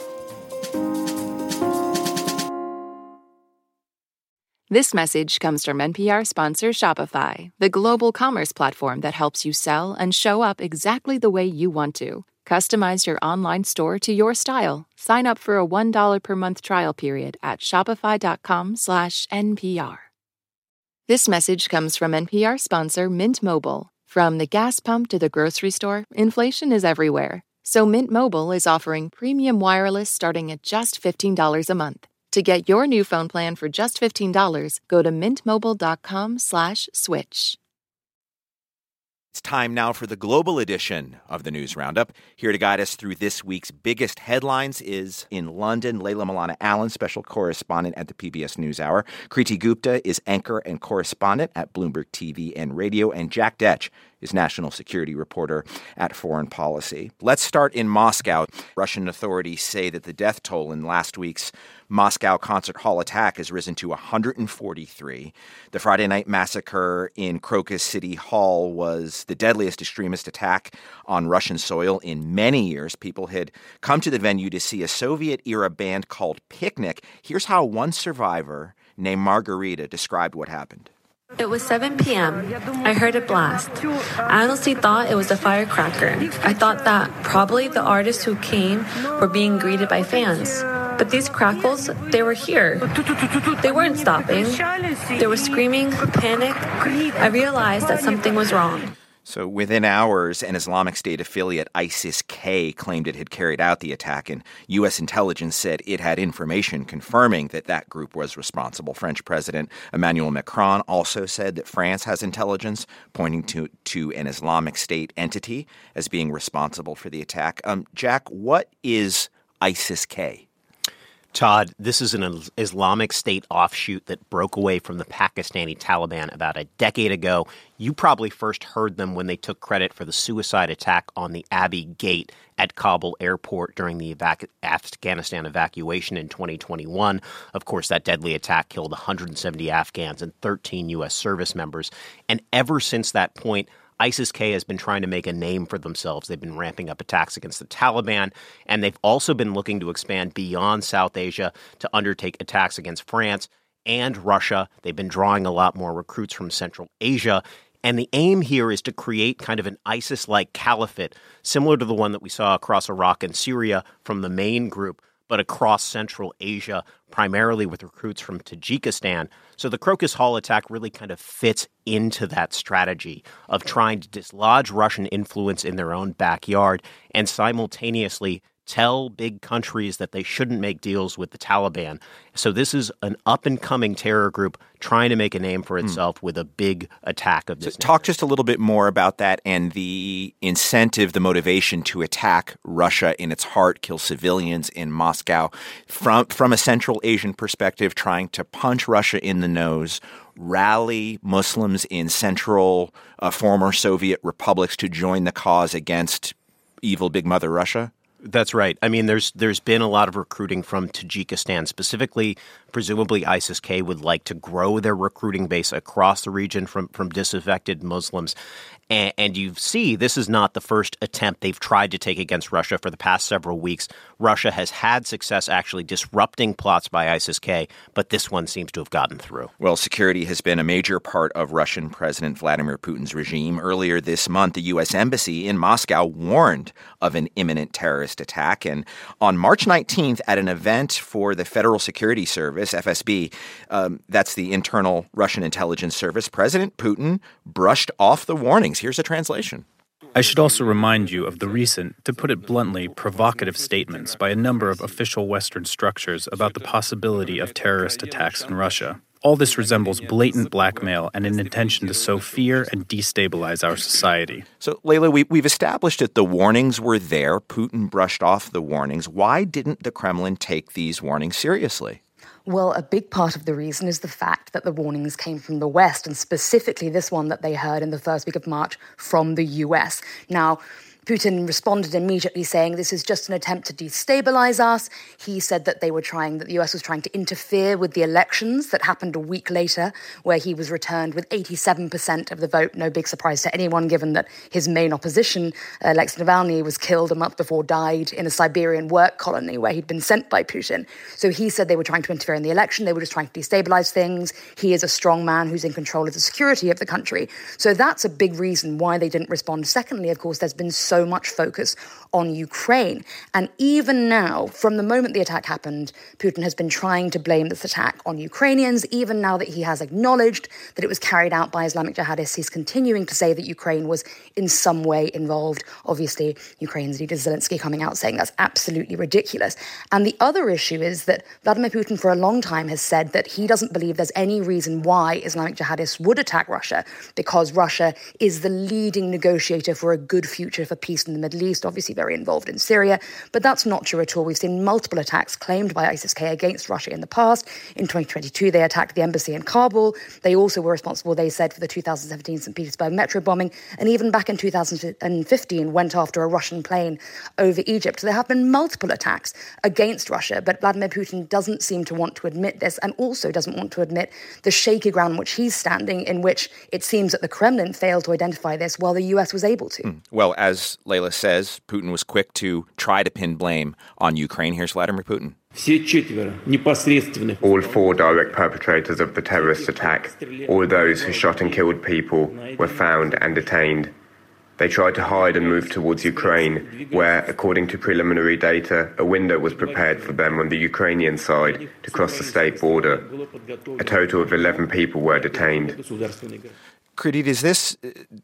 This message comes from NPR sponsor Shopify, the global commerce platform that helps you sell and show up exactly the way you want to. Customize your online store to your style. Sign up for a $1 per month trial period at shopify.com/NPR. This message comes from NPR sponsor Mint Mobile. From the gas pump to the grocery store, inflation is everywhere. So Mint Mobile is offering premium wireless starting at just $15 a month. To get your new phone plan for just $15, go to mintmobile.com/switch. It's time now for the global edition of the News Roundup. Here to guide us through this week's biggest headlines is in London, Layla Milana Allen, special correspondent at the PBS NewsHour. Kriti Gupta is anchor and correspondent at Bloomberg TV and Radio. And Jack Detch is national security reporter at Foreign Policy. Let's start in Moscow. Russian authorities say that the death toll in last week's Moscow concert hall attack has risen to 143. The Friday night massacre in Crocus City Hall was the deadliest extremist attack on Russian soil in many years. People had come to the venue to see a Soviet-era band called Picnic. Here's how one survivor named Margarita described what happened. It was 7 p.m. I heard a blast. I honestly thought it was a firecracker. I thought that probably the artists who came were being greeted by fans. But these crackles, they were here. They weren't stopping. They were screaming, panic. I realized that something was wrong. So within hours, an Islamic State affiliate, ISIS-K, claimed it had carried out the attack, and U.S. intelligence said it had information confirming that that group was responsible. French President Emmanuel Macron also said that France has intelligence pointing to an Islamic State entity as being responsible for the attack. Jack, what is ISIS-K? Todd, this is an Islamic State offshoot that broke away from the Pakistani Taliban about a decade ago. You probably first heard them when they took credit for the suicide attack on the Abbey Gate at Kabul airport during the Afghanistan evacuation in 2021. Of course, that deadly attack killed 170 Afghans and 13 U.S. service members. And ever since that point, ISIS-K has been trying to make a name for themselves. They've been ramping up attacks against the Taliban, and they've also been looking to expand beyond South Asia to undertake attacks against France and Russia. They've been drawing a lot more recruits from Central Asia. And the aim here is to create kind of an ISIS-like caliphate, similar to the one that we saw across Iraq and Syria from the main group, but across Central Asia, primarily with recruits from Tajikistan. So the Crocus Hall attack really kind of fits into that strategy of trying to dislodge Russian influence in their own backyard and simultaneously tell big countries that they shouldn't make deals with the Taliban. So this is an up-and-coming terror group trying to make a name for itself with a big attack of this. So talk just a little bit more about that and the incentive, the motivation to attack Russia in its heart, kill civilians in Moscow. From a Central Asian perspective, trying to punch Russia in the nose, rally Muslims in central former Soviet republics to join the cause against evil Big Mother Russia? That's right. I mean, there's been a lot of recruiting from Tajikistan. Specifically, presumably ISIS-K would like to grow their recruiting base across the region from disaffected Muslims. And you see, this is not the first attempt they've tried to take against Russia for the past several weeks. Russia has had success actually disrupting plots by ISIS-K, but this one seems to have gotten through. Well, security has been a major part of Russian President Vladimir Putin's regime. Earlier this month, the U.S. Embassy in Moscow warned of an imminent terrorist attack. And on March 19th, at an event for the Federal Security Service, FSB, that's the internal Russian intelligence service, President Putin brushed off the warnings. Here's a translation. I should also remind you of the recent, to put it bluntly, provocative statements by a number of official Western structures about the possibility of terrorist attacks in Russia. All this resembles blatant blackmail and an intention to sow fear and destabilize our society. So, Layla, we've established that the warnings were there. Putin brushed off the warnings. Why didn't the Kremlin take these warnings seriously? Well, a big part of the reason is the fact that the warnings came from the West, and specifically this one that they heard in the first week of March from the US. Now, Putin responded immediately saying this is just an attempt to destabilize us. He said that the US was trying to interfere with the elections that happened a week later, where he was returned with 87% of the vote. No big surprise to anyone, given that his main opposition, Alexei Navalny, was killed a month before, died in a Siberian work colony where he'd been sent by Putin. So he said they were trying to interfere in the election. They were just trying to destabilize things. He is a strong man who's in control of the security of the country. So that's a big reason why they didn't respond. Secondly, of course, there's been so much focus on Ukraine. And even now, from the moment the attack happened, Putin has been trying to blame this attack on Ukrainians. Even now that he has acknowledged that it was carried out by Islamic jihadists, he's continuing to say that Ukraine was in some way involved. Obviously, Ukraine's leader Zelensky coming out saying that's absolutely ridiculous. And the other issue is that Vladimir Putin for a long time has said that he doesn't believe there's any reason why Islamic jihadists would attack Russia, because Russia is the leading negotiator for a good future for peace in the Middle East, obviously very involved in Syria, but that's not true at all. We've seen multiple attacks claimed by ISIS-K against Russia in the past. In 2022, they attacked the embassy in Kabul. They also were responsible, they said, for the 2017 St. Petersburg metro bombing, and even back in 2015 went after a Russian plane over Egypt. So there have been multiple attacks against Russia, but Vladimir Putin doesn't seem to want to admit this, and also doesn't want to admit the shaky ground on which he's standing, in which it seems that the Kremlin failed to identify this while the US was able to. Well, as Layla says, Putin was quick to try to pin blame on Ukraine. Here's Vladimir Putin. All four direct perpetrators of the terrorist attack, all those who shot and killed people, were found and detained. They tried to hide and move towards Ukraine, where, according to preliminary data, a window was prepared for them on the Ukrainian side to cross the state border. A total of 11 people were detained. Kredit, is this,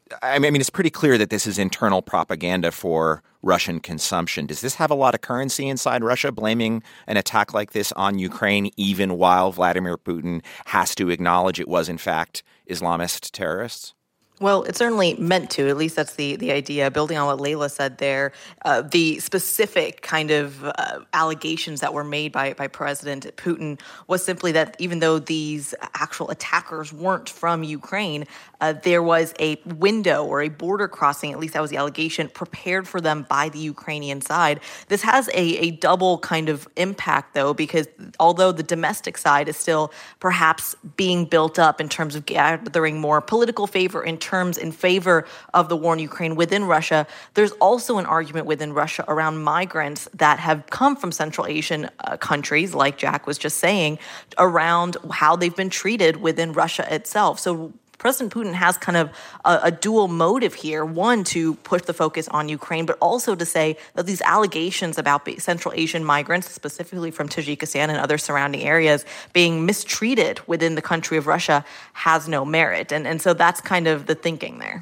I mean, it's pretty clear that this is internal propaganda for Russian consumption. Does this have a lot of currency inside Russia, blaming an attack like this on Ukraine, even while Vladimir Putin has to acknowledge it was, in fact, Islamist terrorists? Well, it's certainly meant to. At least that's the idea. Building on what Layla said there, the specific kind of allegations that were made by President Putin was simply that even though these actual attackers weren't from Ukraine, there was a window or a border crossing, at least that was the allegation, prepared for them by the Ukrainian side. This has a double kind of impact, though, because although the domestic side is still perhaps being built up in terms of gathering more political favor in favor of the war in Ukraine within Russia, there's also an argument within Russia around migrants that have come from Central Asian countries, like Jack was just saying, around how they've been treated within Russia itself. So President Putin has kind of a dual motive here. One, to push the focus on Ukraine, but also to say that these allegations about Central Asian migrants, specifically from Tajikistan and other surrounding areas, being mistreated within the country of Russia has no merit. And so that's kind of the thinking there.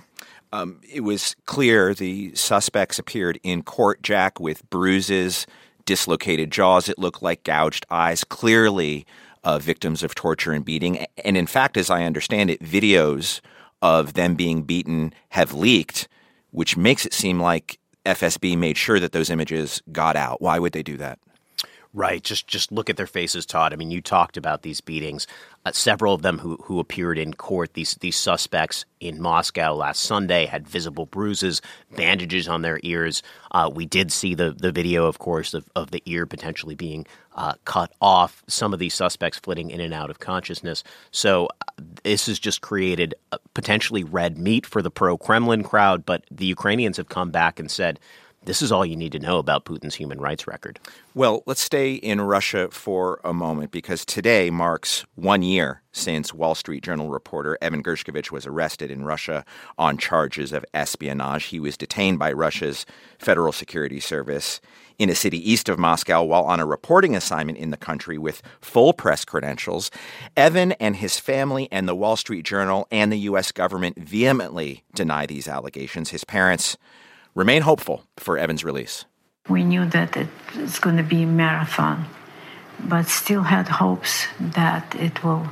It was clear the suspects appeared in court, Jack, with bruises, dislocated jaws. It looked like gouged eyes, clearly victims of torture and beating. And in fact, as I understand it, videos of them being beaten have leaked, which makes it seem like FSB made sure that those images got out. Why would they do that? Right. Just look at their faces, Todd. I mean, you talked about these beatings. Several of them who appeared in court, these suspects in Moscow last Sunday had visible bruises, bandages on their ears. We did see the video, of course, of the ear potentially being cut off. Some of these suspects flitting in and out of consciousness. So this has just created potentially red meat for the pro-Kremlin crowd. But the Ukrainians have come back and said, this is all you need to know about Putin's human rights record. Well, let's stay in Russia for a moment, because today marks 1 year since Wall Street Journal reporter Evan Gershkovich was arrested in Russia on charges of espionage. He was detained by Russia's Federal Security Service in a city east of Moscow while on a reporting assignment in the country with full press credentials. Evan and his family and the Wall Street Journal and the U.S. government vehemently deny these allegations. His parents remain hopeful for Evan's release. We knew that it's going to be a marathon, but still had hopes that it will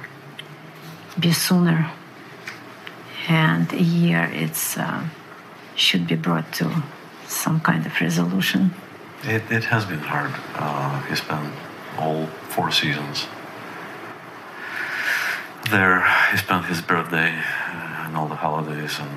be sooner. And a year, it's should be brought to some kind of resolution. It has been hard. He spent all 4 seasons there. He spent his birthday and all the holidays, and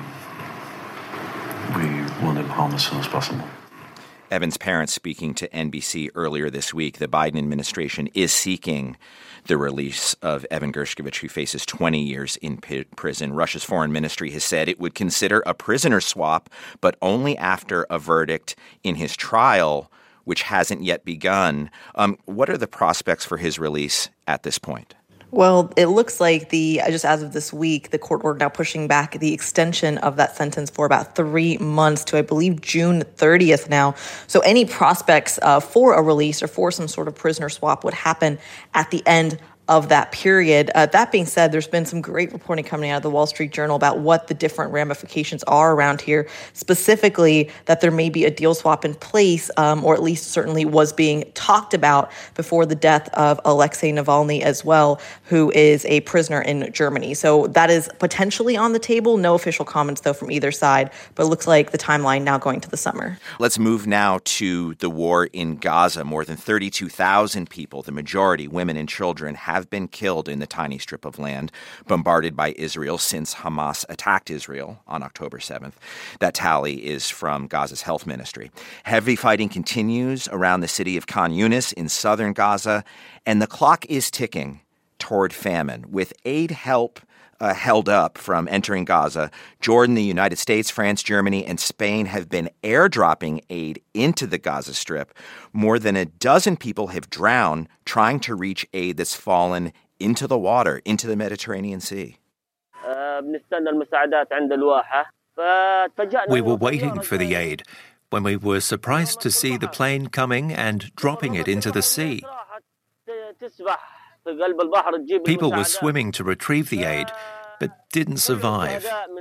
we want him home as soon as possible. Evan's parents speaking to NBC earlier this week. The Biden administration is seeking the release of Evan Gershkovich, who faces 20 years in prison. Russia's foreign ministry has said it would consider a prisoner swap, but only after a verdict in his trial, which hasn't yet begun. What are the prospects for his release at this point? Well, it looks like just as of this week, the court order now pushing back the extension of that sentence for about 3 months to, I believe, June 30th now. So any prospects for a release or for some sort of prisoner swap would happen at the end of that period. That being said, there's been some great reporting coming out of the Wall Street Journal about what the different ramifications are around here, specifically that there may be a deal swap in place, or at least certainly was being talked about before the death of Alexei Navalny as well, who is a prisoner in Germany. So that is potentially on the table. No official comments, though, from either side, but it looks like the timeline now going to the summer. Let's move now to the war in Gaza. More than 32,000 people, the majority women and children, have been killed in the tiny strip of land bombarded by Israel since Hamas attacked Israel on October 7th. That tally is from Gaza's health ministry. Heavy fighting continues around the city of Khan Yunis in southern Gaza, and the clock is ticking toward famine. With aid help held up from entering Gaza, Jordan, the United States, France, Germany, and Spain have been airdropping aid into the Gaza Strip. More than a dozen people have drowned trying to reach aid that's fallen into the water, into the Mediterranean Sea. We were waiting for the aid when we were surprised to see the plane coming and dropping it into the sea. People were swimming to retrieve the aid, but didn't survive.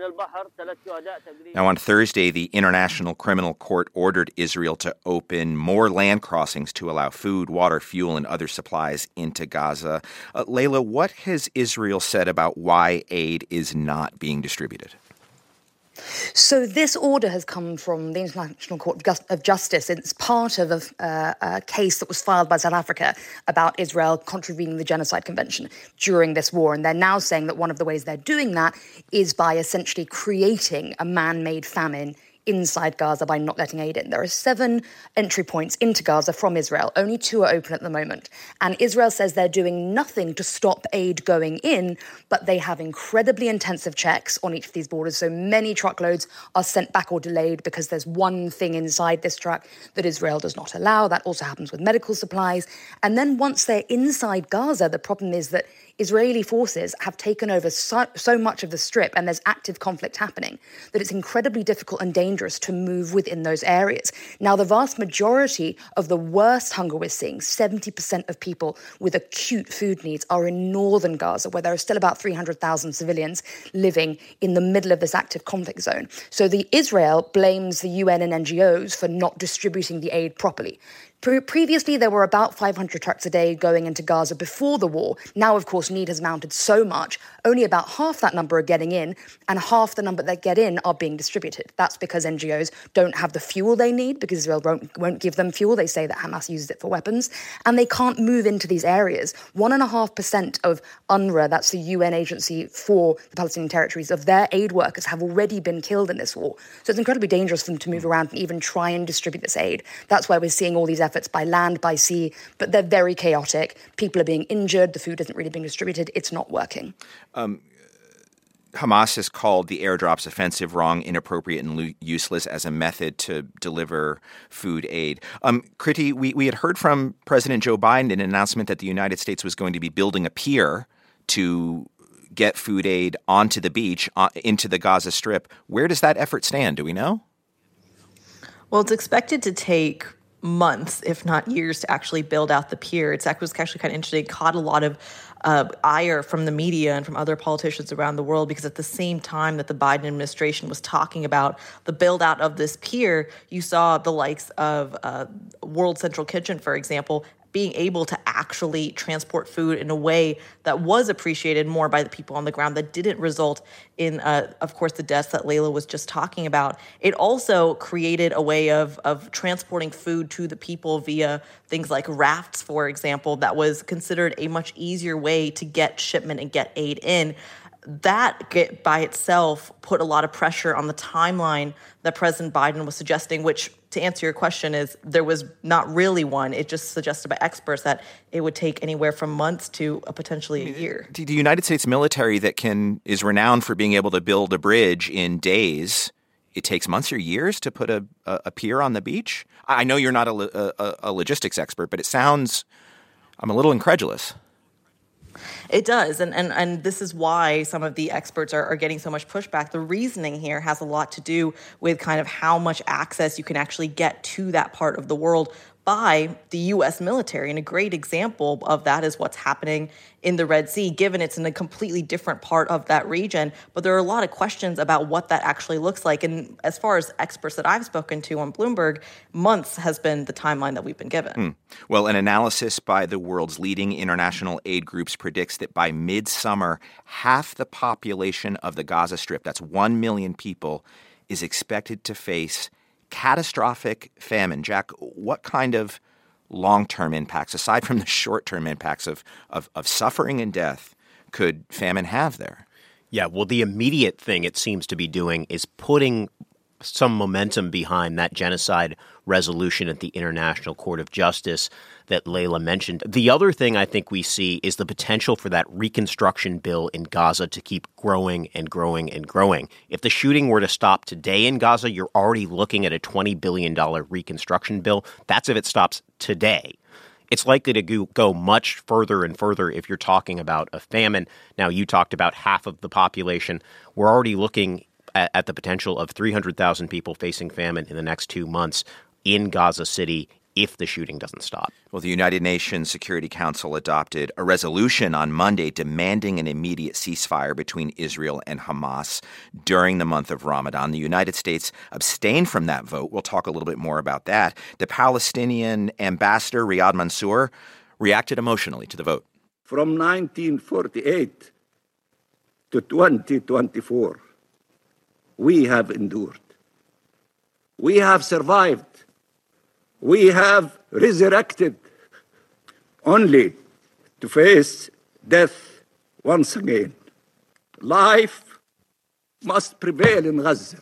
Now, on Thursday, the International Criminal Court ordered Israel to open more land crossings to allow food, water, fuel, and other supplies into Gaza. Layla, what has Israel said about why aid is not being distributed? So this order has come from the International Court of Justice. It's part of a case that was filed by South Africa about Israel contravening the Genocide Convention during this war. And they're now saying that one of the ways they're doing that is by essentially creating a man-made famine inside Gaza by not letting aid in. There are 7 entry points into Gaza from Israel. Only 2 are open at the moment. And Israel says they're doing nothing to stop aid going in, but they have incredibly intensive checks on each of these borders. So many truckloads are sent back or delayed because there's one thing inside this truck that Israel does not allow. That also happens with medical supplies. And then once they're inside Gaza, the problem is that Israeli forces have taken over so much of the strip, and there's active conflict happening, that it's incredibly difficult and dangerous to move within those areas. Now, the vast majority of the worst hunger we're seeing, 70% of people with acute food needs, are in northern Gaza, where there are still about 300,000 civilians living in the middle of this active conflict zone. So Israel blames the UN and NGOs for not distributing the aid properly. Previously, there were about 500 trucks a day going into Gaza before the war. Now, of course, need has mounted so much, only about half that number are getting in, and half the number that get in are being distributed. That's because NGOs don't have the fuel they need, because Israel won't give them fuel. They say that Hamas uses it for weapons, and they can't move into these areas. 1.5% of UNRWA, that's the UN agency for the Palestinian territories, of their aid workers have already been killed in this war. So it's incredibly dangerous for them to move around and even try and distribute this aid. That's why we're seeing all these efforts by land, by sea, but they're very chaotic. People are being injured. The food isn't really being distributed. It's not working. Hamas has called the airdrops offensive, wrong, inappropriate, and useless as a method to deliver food aid. Kriti, we had heard from President Joe Biden in an announcement that the United States was going to be building a pier to get food aid onto the beach, into the Gaza Strip. Where does that effort stand? Do we know? Well, it's expected to take months, if not years, to actually build out the pier. It was actually kind of interesting. It caught a lot of ire from the media and from other politicians around the world, because at the same time that the Biden administration was talking about the build out of this pier, you saw the likes of World Central Kitchen, for example, being able to actually transport food in a way that was appreciated more by the people on the ground, that didn't result in, of course, the deaths that Layla was just talking about. It also created a way of transporting food to the people via things like rafts, for example, that was considered a much easier way to get shipment and get aid in. That by itself put a lot of pressure on the timeline that President Biden was suggesting, which, to answer your question, is there was not really one. It just suggested by experts that it would take anywhere from months to potentially a year. The United States military that is renowned for being able to build a bridge in days, it takes months or years to put a pier on the beach? I know you're not a logistics expert, but I'm a little incredulous. It does. And this is why some of the experts are getting so much pushback. The reasoning here has a lot to do with kind of how much access you can actually get to that part of the world by the U.S. military. And a great example of that is what's happening in the Red Sea, given it's in a completely different part of that region. But there are a lot of questions about what that actually looks like. And as far as experts that I've spoken to on Bloomberg, months has been the timeline that we've been given. Well, an analysis by the world's leading international aid groups predicts that by midsummer, half the population of the Gaza Strip, that's 1 million people, is expected to face catastrophic famine. Jack, what kind of long-term impacts, aside from the short-term impacts of suffering and death, could famine have there? Yeah, well, the immediate thing it seems to be doing is putting some momentum behind that genocide resolution at the International Court of Justice that Layla mentioned. The other thing I think we see is the potential for that reconstruction bill in Gaza to keep growing and growing and growing. If the shooting were to stop today in Gaza, you're already looking at a $20 billion reconstruction bill. That's if it stops today. It's likely to go much further and further if you're talking about a famine. Now, you talked about half of the population. We're already looking at the potential of 300,000 people facing famine in the next 2 months in Gaza City if the shooting doesn't stop. Well, the United Nations Security Council adopted a resolution on Monday demanding an immediate ceasefire between Israel and Hamas during the month of Ramadan. The United States abstained from that vote. We'll talk a little bit more about that. The Palestinian ambassador, Riyad Mansour, reacted emotionally to the vote. From 1948 to 2024, we have endured. We have survived. We have resurrected only to face death once again. Life must prevail in Gaza.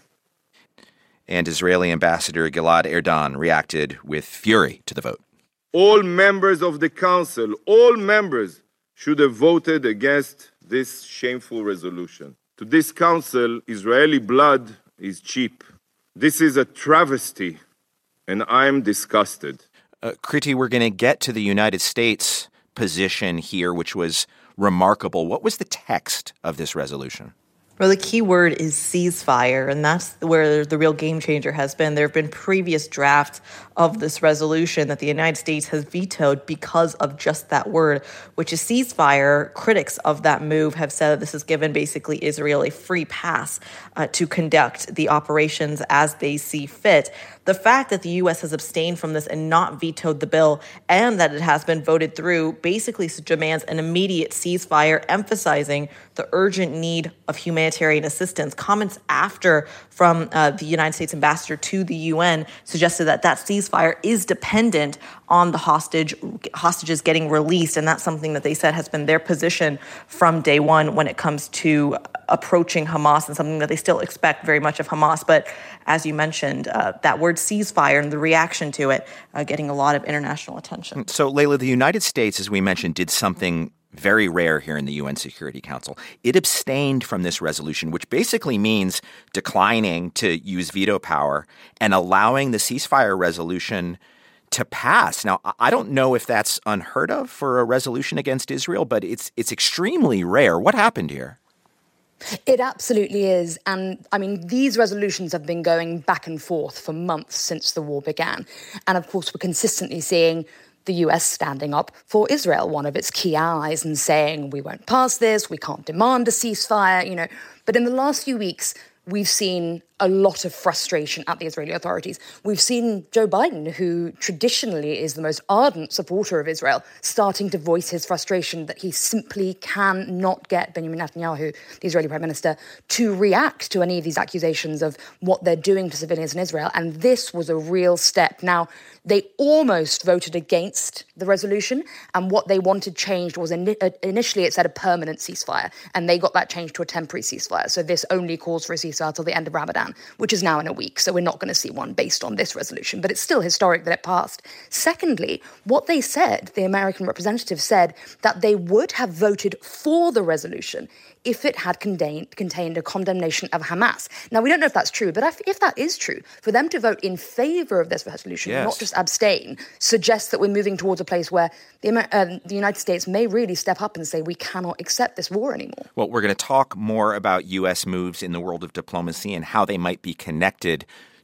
And Israeli Ambassador Gilad Erdan reacted with fury to the vote. All members of the Council, all members should have voted against this shameful resolution. To this Council, Israeli blood is cheap. This is a travesty, and I'm disgusted. Kriti, we're going to get to the United States position here, which was remarkable. What was the text of this resolution? Well, the key word is ceasefire, and that's where the real game changer has been. There have been previous drafts of this resolution that the United States has vetoed because of just that word, which is ceasefire. Critics of that move have said that this has given basically Israel a free pass to conduct the operations as they see fit. The fact that the U.S. has abstained from this and not vetoed the bill and that it has been voted through basically demands an immediate ceasefire, emphasizing the urgent need of humanitarian assistance. Comments after from the United States ambassador to the UN suggested that that ceasefire is dependent on the hostages getting released. And that's something that they said has been their position from day one when it comes to approaching Hamas, and something that they still expect very much of Hamas. But as you mentioned, that word ceasefire and the reaction to it getting a lot of international attention. So, Layla, the United States, as we mentioned, did something very rare here in the UN Security Council. It abstained from this resolution, which basically means declining to use veto power and allowing the ceasefire resolution to pass. Now, I don't know if that's unheard of for a resolution against Israel, but it's extremely rare. What happened here? It absolutely is. And I mean, these resolutions have been going back and forth for months since the war began. And of course, we're consistently seeing the US standing up for Israel, one of its key allies, and saying, we won't pass this, we can't demand a ceasefire, But in the last few weeks, we've seen a lot of frustration at the Israeli authorities. We've seen Joe Biden, who traditionally is the most ardent supporter of Israel, starting to voice his frustration that he simply cannot get Benjamin Netanyahu, the Israeli prime minister, to react to any of these accusations of what they're doing to civilians in Israel. And this was a real step. Now, they almost voted against the resolution, and what they wanted changed was initially it said a permanent ceasefire, and they got that changed to a temporary ceasefire. So this only calls for a ceasefire till the end of Ramadan, which is now in a week. So we're not going to see one based on this resolution, but it's still historic that it passed. Secondly, what they said, the American representative said that they would have voted for the resolution if it had contained a condemnation of Hamas. Now, we don't know if that's true, but if that is true, for them to vote in favor of this resolution, not just abstain, suggests that we're moving towards a place where the United States may really step up and say we cannot accept this war anymore. Well, we're going to talk more about U.S. moves in the world of diplomacy and how they might be connected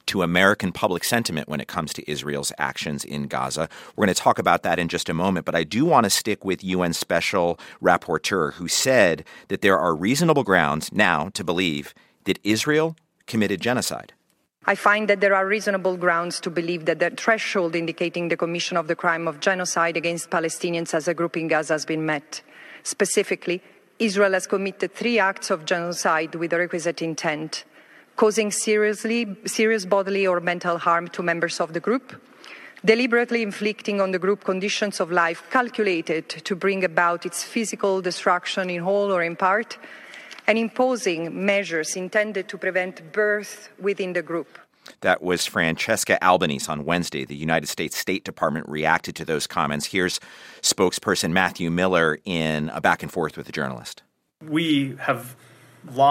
to American public sentiment when it comes to Israel's actions in Gaza. We're going to talk about that in just a moment, but I do want to stick with UN Special Rapporteur, who said that there are reasonable grounds now to believe that Israel committed genocide. I find that there are reasonable grounds to believe that the threshold indicating the commission of the crime of genocide against Palestinians as a group in Gaza has been met. Specifically, Israel has committed 3 acts of genocide with the requisite intent, causing serious bodily or mental harm to members of the group, deliberately inflicting on the group conditions of life calculated to bring about its physical destruction in whole or in part, and imposing measures intended to prevent birth within the group. That was Francesca Albanese on Wednesday. The United States State Department reacted to those comments. Here's spokesperson Matthew Miller in a back and forth with a journalist. We have for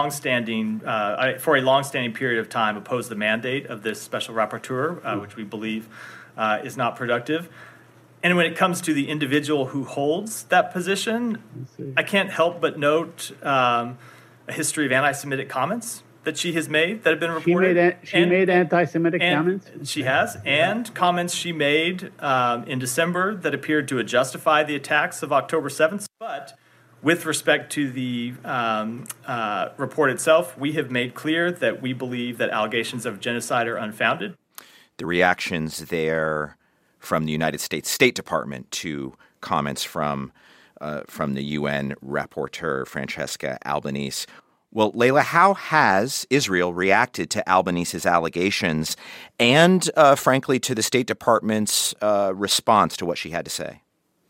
a long-standing period of time, opposed the mandate of this special rapporteur, which we believe is not productive. And when it comes to the individual who holds that position, I can't help but note a history of anti-Semitic comments that she has made that have been reported. She made anti-Semitic comments? She has, and comments she made in December that appeared to justify the attacks of October 7th. But with respect to the report itself, we have made clear that we believe that allegations of genocide are unfounded. The reactions there from the United States State Department to comments from the UN rapporteur, Francesca Albanese. Well, Leila, how has Israel reacted to Albanese's allegations and, frankly, to the State Department's response to what she had to say?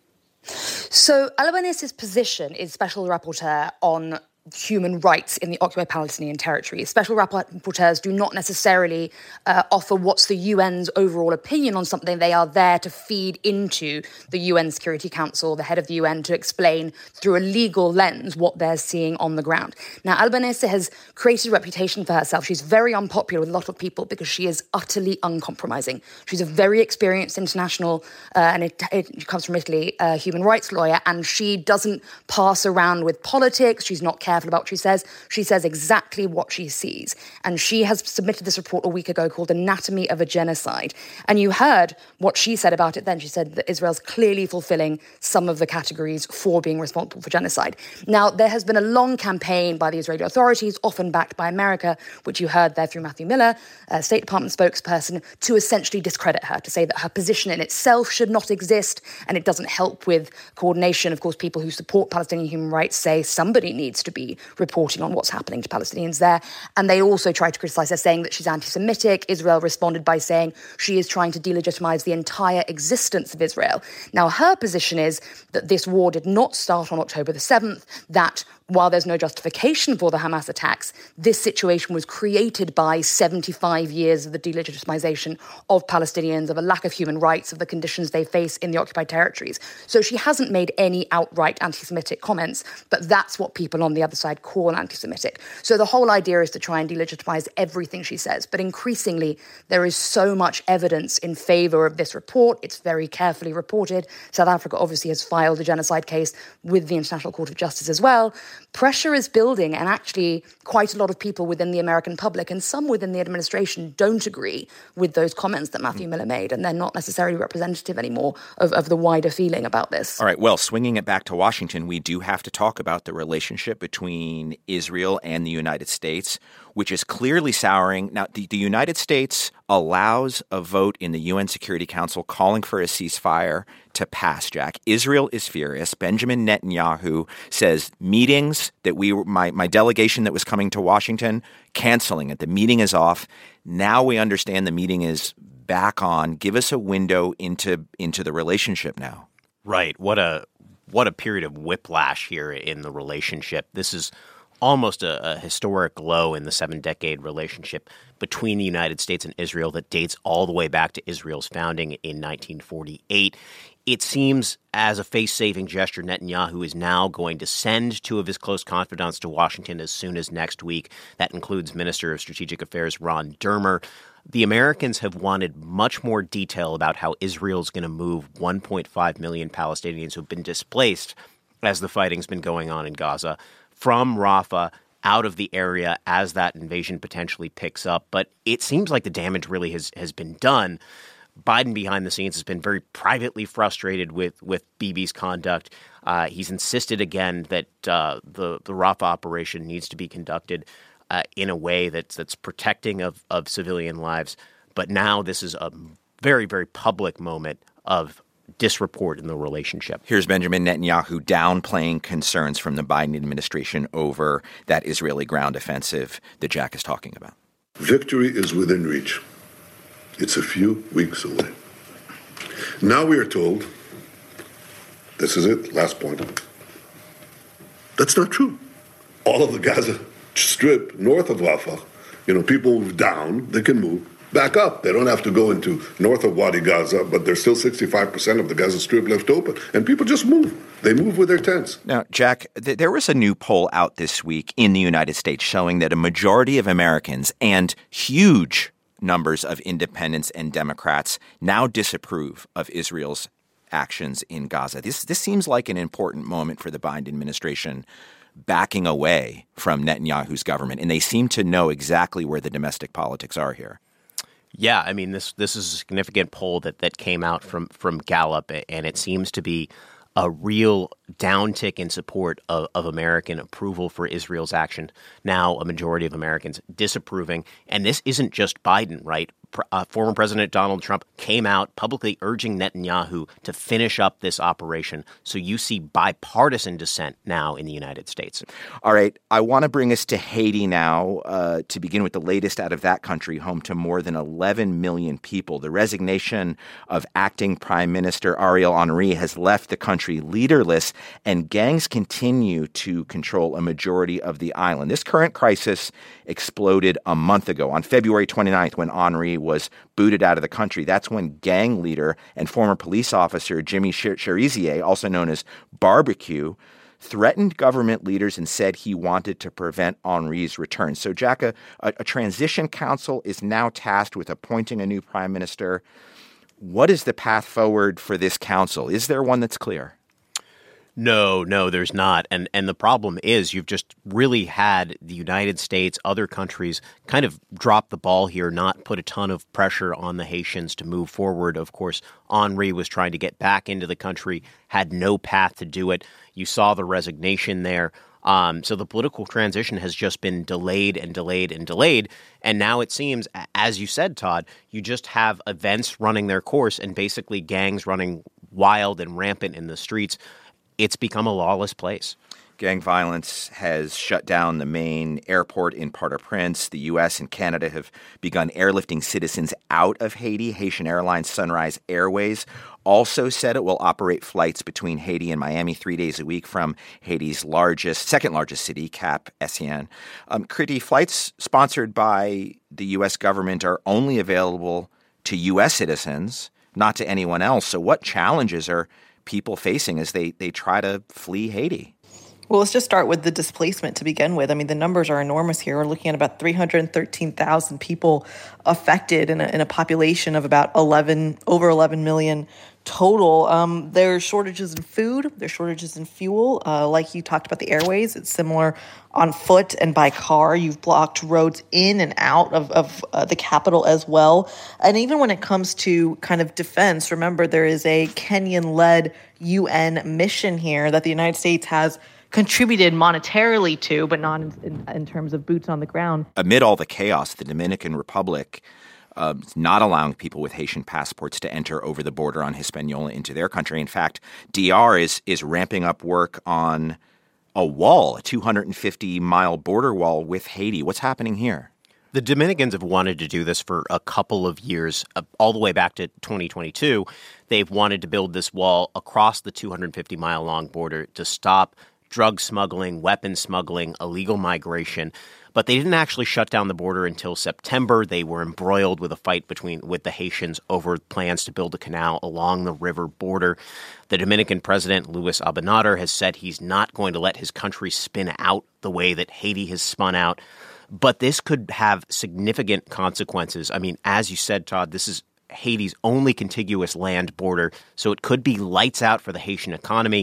So Albanese's position is special rapporteur on human rights in the occupied Palestinian territories. Special rapporteurs do not necessarily offer what's the UN's overall opinion on something. They are there to feed into the UN Security Council, the head of the UN, to explain through a legal lens what they're seeing on the ground. Now, Albanese has created a reputation for herself. She's very unpopular with a lot of people because she is utterly uncompromising. She's a very experienced international, and it comes from Italy, human rights lawyer, and she doesn't pass around with politics. She's not careful about what she says. She says exactly what she sees. And she has submitted this report a week ago called Anatomy of a Genocide. And you heard what she said about it then. She said that Israel's clearly fulfilling some of the categories for being responsible for genocide. Now, there has been a long campaign by the Israeli authorities, often backed by America, which you heard there through Matthew Miller, a State Department spokesperson, to essentially discredit her, to say that her position in itself should not exist and it doesn't help with coordination. Of course, people who support Palestinian human rights say somebody needs to be reporting on what's happening to Palestinians there. And they also try to criticize her, saying that she's anti-Semitic. Israel responded by saying she is trying to delegitimize the entire existence of Israel. Now, her position is that this war did not start on October the 7th, that while there's no justification for the Hamas attacks, this situation was created by 75 years of the delegitimization of Palestinians, of a lack of human rights, of the conditions they face in the occupied territories. So she hasn't made any outright anti-Semitic comments, but that's what people on the other side call anti-Semitic. So the whole idea is to try and delegitimize everything she says. But increasingly, there is so much evidence in favor of this report. It's very carefully reported. South Africa obviously has filed a genocide case with the International Court of Justice as well. Pressure is building, and actually quite a lot of people within the American public and some within the administration don't agree with those comments that Matthew Miller made, and they're not necessarily representative anymore of the wider feeling about this. All right, well, swinging it back to Washington, we do have to talk about the relationship between Israel and the United States, which is clearly souring. Now, the United States allows a vote in the UN Security Council calling for a ceasefire to pass, Jack. Israel is furious. Benjamin Netanyahu says meetings that my delegation that was coming to Washington, canceling it. The meeting is off. Now we understand the meeting is back on. Give us a window into the relationship now. Right. What a period of whiplash here in the relationship. This is almost a historic low in the 7-decade relationship between the United States and Israel that dates all the way back to Israel's founding in 1948. It seems, as a face-saving gesture, Netanyahu is now going to send 2 of his close confidants to Washington as soon as next week. That includes Minister of Strategic Affairs Ron Dermer. The Americans have wanted much more detail about how Israel's going to move 1.5 million Palestinians who've been displaced as the fighting's been going on in Gaza from Rafah out of the area as that invasion potentially picks up. But it seems like the damage really has been done. Biden behind the scenes has been very privately frustrated with Bibi's conduct. He's insisted again that the Rafah operation needs to be conducted in a way that's protecting of civilian lives. But now this is a very, very public moment of disreport in the relationship. Here's Benjamin Netanyahu downplaying concerns from the Biden administration over that Israeli ground offensive that Jack is talking about. Victory is within reach. It's a few weeks away. Now we are told, this is it, last point. That's not true. All of the Gaza Strip north of Rafah, people move down, they can move back up. They don't have to go into north of Wadi Gaza, but there's still 65% of the Gaza Strip left open. And people just move. They move with their tents. Now, Jack, there was a new poll out this week in the United States showing that a majority of Americans and huge numbers of independents and Democrats now disapprove of Israel's actions in Gaza. This seems like an important moment for the Biden administration backing away from Netanyahu's government, and they seem to know exactly where the domestic politics are here. Yeah, I mean, this is a significant poll that came out from Gallup, and it seems to be a real downtick in support of American approval for Israel's action. Now, a majority of Americans disapproving. And this isn't just Biden, right? Former President Donald Trump came out publicly urging Netanyahu to finish up this operation. So you see bipartisan dissent now in the United States. All right. I want to bring us to Haiti now to begin with the latest out of that country, home to more than 11 million people. The resignation of acting Prime Minister Ariel Henry has left the country leaderless, and gangs continue to control a majority of the island. This current crisis exploded a month ago on February 29th when Henry was booted out of the country. That's when gang leader and former police officer Jimmy Cherizier, also known as Barbecue, threatened government leaders and said he wanted to prevent Henry's return. So, Jack, a transition council is now tasked with appointing a new prime minister. What is the path forward for this council? Is there one that's clear? No, there's not. And the problem is you've just really had the United States, other countries kind of drop the ball here, not put a ton of pressure on the Haitians to move forward. Of course, Henry was trying to get back into the country, had no path to do it. You saw the resignation there. So the political transition has just been delayed and delayed and delayed. And now it seems, as you said, Todd, you just have events running their course and basically gangs running wild and rampant in the streets. It's become a lawless place. Gang violence has shut down the main airport in Port-au-Prince. The U.S. and Canada have begun airlifting citizens out of Haiti. Haitian Airlines Sunrise Airways also said it will operate flights between Haiti and Miami 3 days a week from Haiti's second largest city, Cap-Haitien. Kriti, flights sponsored by the U.S. government are only available to U.S. citizens, not to anyone else. So what challenges are people facing as they try to flee Haiti? Well, let's just start with the displacement to begin with. I mean, the numbers are enormous here. We're looking at about 313,000 people affected in a population of about over 11 million total. There's shortages in food. There's shortages in fuel. Like you talked about the airways, it's similar on foot and by car. You've blocked roads in and out of the capital as well. And even when it comes to kind of defense, remember there is a Kenyan-led UN mission here that the United States has contributed monetarily to, but not in terms of boots on the ground. Amid all the chaos, the Dominican Republic not allowing people with Haitian passports to enter over the border on Hispaniola into their country. In fact, DR is ramping up work on a wall, a 250-mile border wall with Haiti. What's happening here? The Dominicans have wanted to do this for a couple of years, all the way back to 2022. They've wanted to build this wall across the 250-mile-long border to stop drug smuggling, weapon smuggling, illegal migration. But they didn't actually shut down the border until September. They were embroiled with a fight with the Haitians over plans to build a canal along the river border. The Dominican president, Luis Abinader, has said he's not going to let his country spin out the way that Haiti has spun out. But this could have significant consequences. I mean, as you said, Todd, this is Haiti's only contiguous land border, so it could be lights out for the Haitian economy.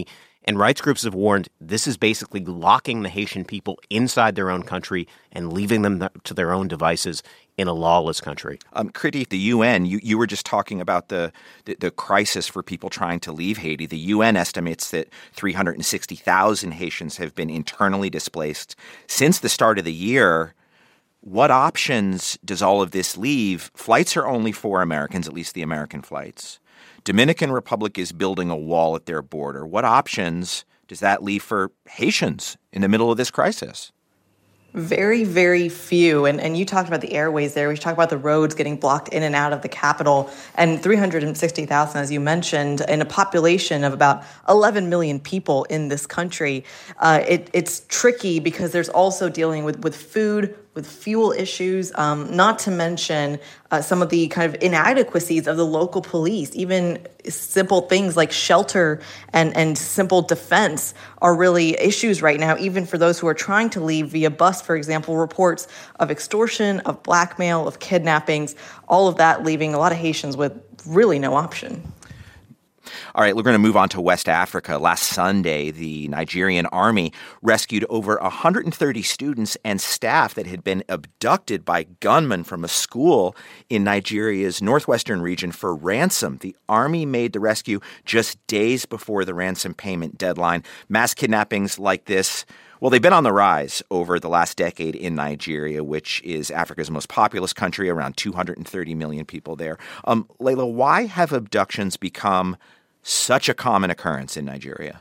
And rights groups have warned this is basically locking the Haitian people inside their own country and leaving them to their own devices in a lawless country. Kriti, the UN, you were just talking about the crisis for people trying to leave Haiti. The UN estimates that 360,000 Haitians have been internally displaced since the start of the year. What options does all of this leave? Flights are only for Americans, at least the American flights. Dominican Republic is building a wall at their border. What options does that leave for Haitians in the middle of this crisis? Very, very few. And you talked about the airways there. We talked about the roads getting blocked in and out of the capital. And 360,000, as you mentioned, in a population of about 11 million people in this country. It's tricky because there's also dealing with food, with fuel issues, not to mention some of the kind of inadequacies of the local police. Even simple things like shelter and simple defense are really issues right now, even for those who are trying to leave via bus, for example. Reports of extortion, of blackmail, of kidnappings, all of that leaving a lot of Haitians with really no option. All right, we're going to move on to West Africa. Last Sunday, the Nigerian army rescued over 130 students and staff that had been abducted by gunmen from a school in Nigeria's northwestern region for ransom. The army made the rescue just days before the ransom payment deadline. Mass kidnappings like this, well, they've been on the rise over the last decade in Nigeria, which is Africa's most populous country, around 230 million people there. Layla, why have abductions become such a common occurrence in Nigeria?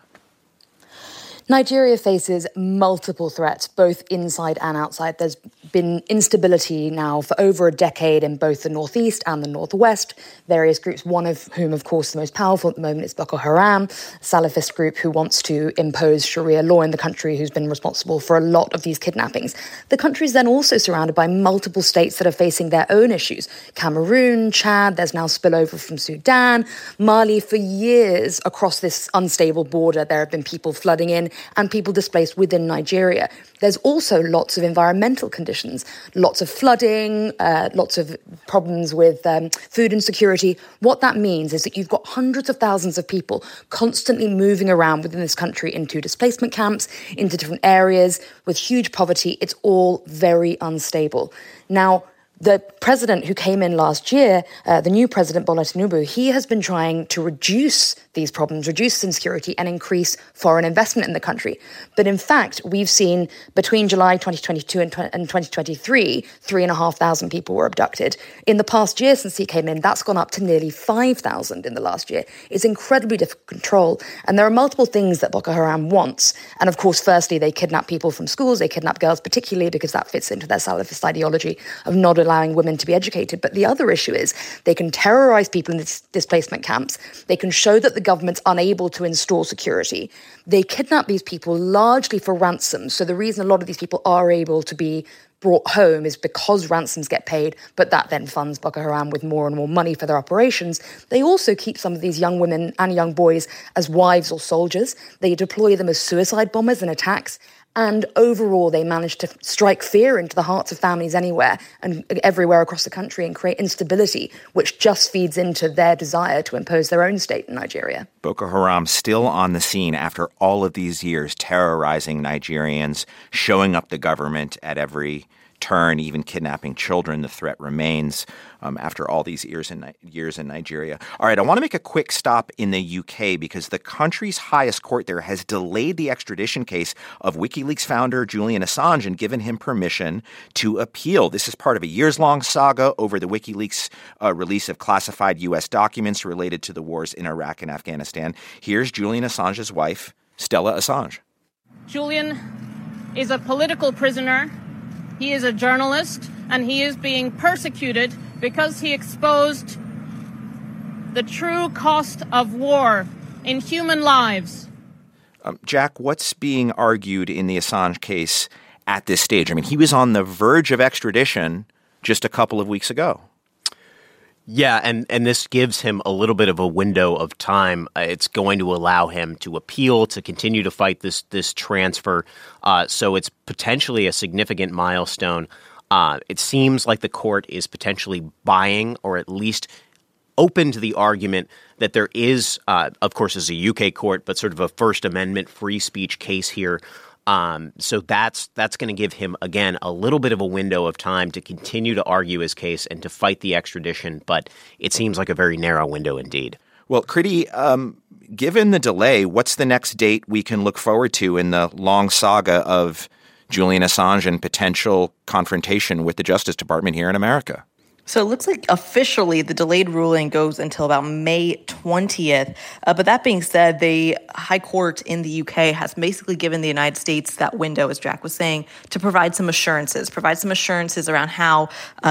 Nigeria faces multiple threats, both inside and outside. There's been instability now for over a decade in both the northeast and the northwest. Various groups, one of whom, of course, the most powerful at the moment is Boko Haram, a Salafist group who wants to impose Sharia law in the country, who's been responsible for a lot of these kidnappings. The country is then also surrounded by multiple states that are facing their own issues. Cameroon, Chad, there's now spillover from Sudan, Mali. For years across this unstable border, there have been people flooding in and people displaced within Nigeria. There's also lots of environmental conditions, lots of flooding, lots of problems with food insecurity. What that means is that you've got hundreds of thousands of people constantly moving around within this country into displacement camps, into different areas with huge poverty. It's all very unstable. Now, the president who came in last year, the new president, Bola Tinubu, he has been trying to reduce these problems, reduce insecurity, and increase foreign investment in the country. But in fact, we've seen between July 2022 and 2023, 3,500 people were abducted. In the past year since he came in, that's gone up to nearly 5,000 in the last year. It's incredibly difficult to control. And there are multiple things that Boko Haram wants. And of course, firstly, they kidnap people from schools. They kidnap girls, particularly because that fits into their Salafist ideology of not allowing women to be educated. But the other issue is they can terrorize people in displacement camps. They can show that the government's unable to install security. They kidnap these people largely for ransom. So the reason a lot of these people are able to be brought home is because ransoms get paid, but that then funds Boko Haram with more and more money for their operations. They also keep some of these young women and young boys as wives or soldiers. They deploy them as suicide bombers in attacks. And overall, they manage to strike fear into the hearts of families anywhere and everywhere across the country and create instability, which just feeds into their desire to impose their own state in Nigeria. Boko Haram still on the scene after all of these years, terrorizing Nigerians, showing up the government at every turn, even kidnapping children. The threat remains after all these years in Nigeria. All right, I want to make a quick stop in the UK because the country's highest court there has delayed the extradition case of WikiLeaks founder Julian Assange and given him permission to appeal. This is part of a years-long saga over the WikiLeaks release of classified U.S. documents related to the wars in Iraq and Afghanistan. Here's Julian Assange's wife, Stella Assange. Julian is a political prisoner. He is a journalist, and he is being persecuted because he exposed the true cost of war in human lives. Jack, what's being argued in the Assange case at this stage? I mean, he was on the verge of extradition just a couple of weeks ago. Yeah, and this gives him a little bit of a window of time. It's going to allow him to appeal, to continue to fight this transfer. So it's potentially a significant milestone. It seems like the court is potentially buying or at least open to the argument that there is, of course, as a UK court, but sort of a First Amendment free speech case here. So that's going to give him, again, a little bit of a window of time to continue to argue his case and to fight the extradition. But it seems like a very narrow window indeed. Well, Kriti, given the delay, what's the next date we can look forward to in the long saga of Julian Assange and potential confrontation with the Justice Department here in America? So it looks like officially the delayed ruling goes until about May 20th. But that being said, the High Court in the UK has basically given the United States that window, as Jack was saying, to provide some assurances around how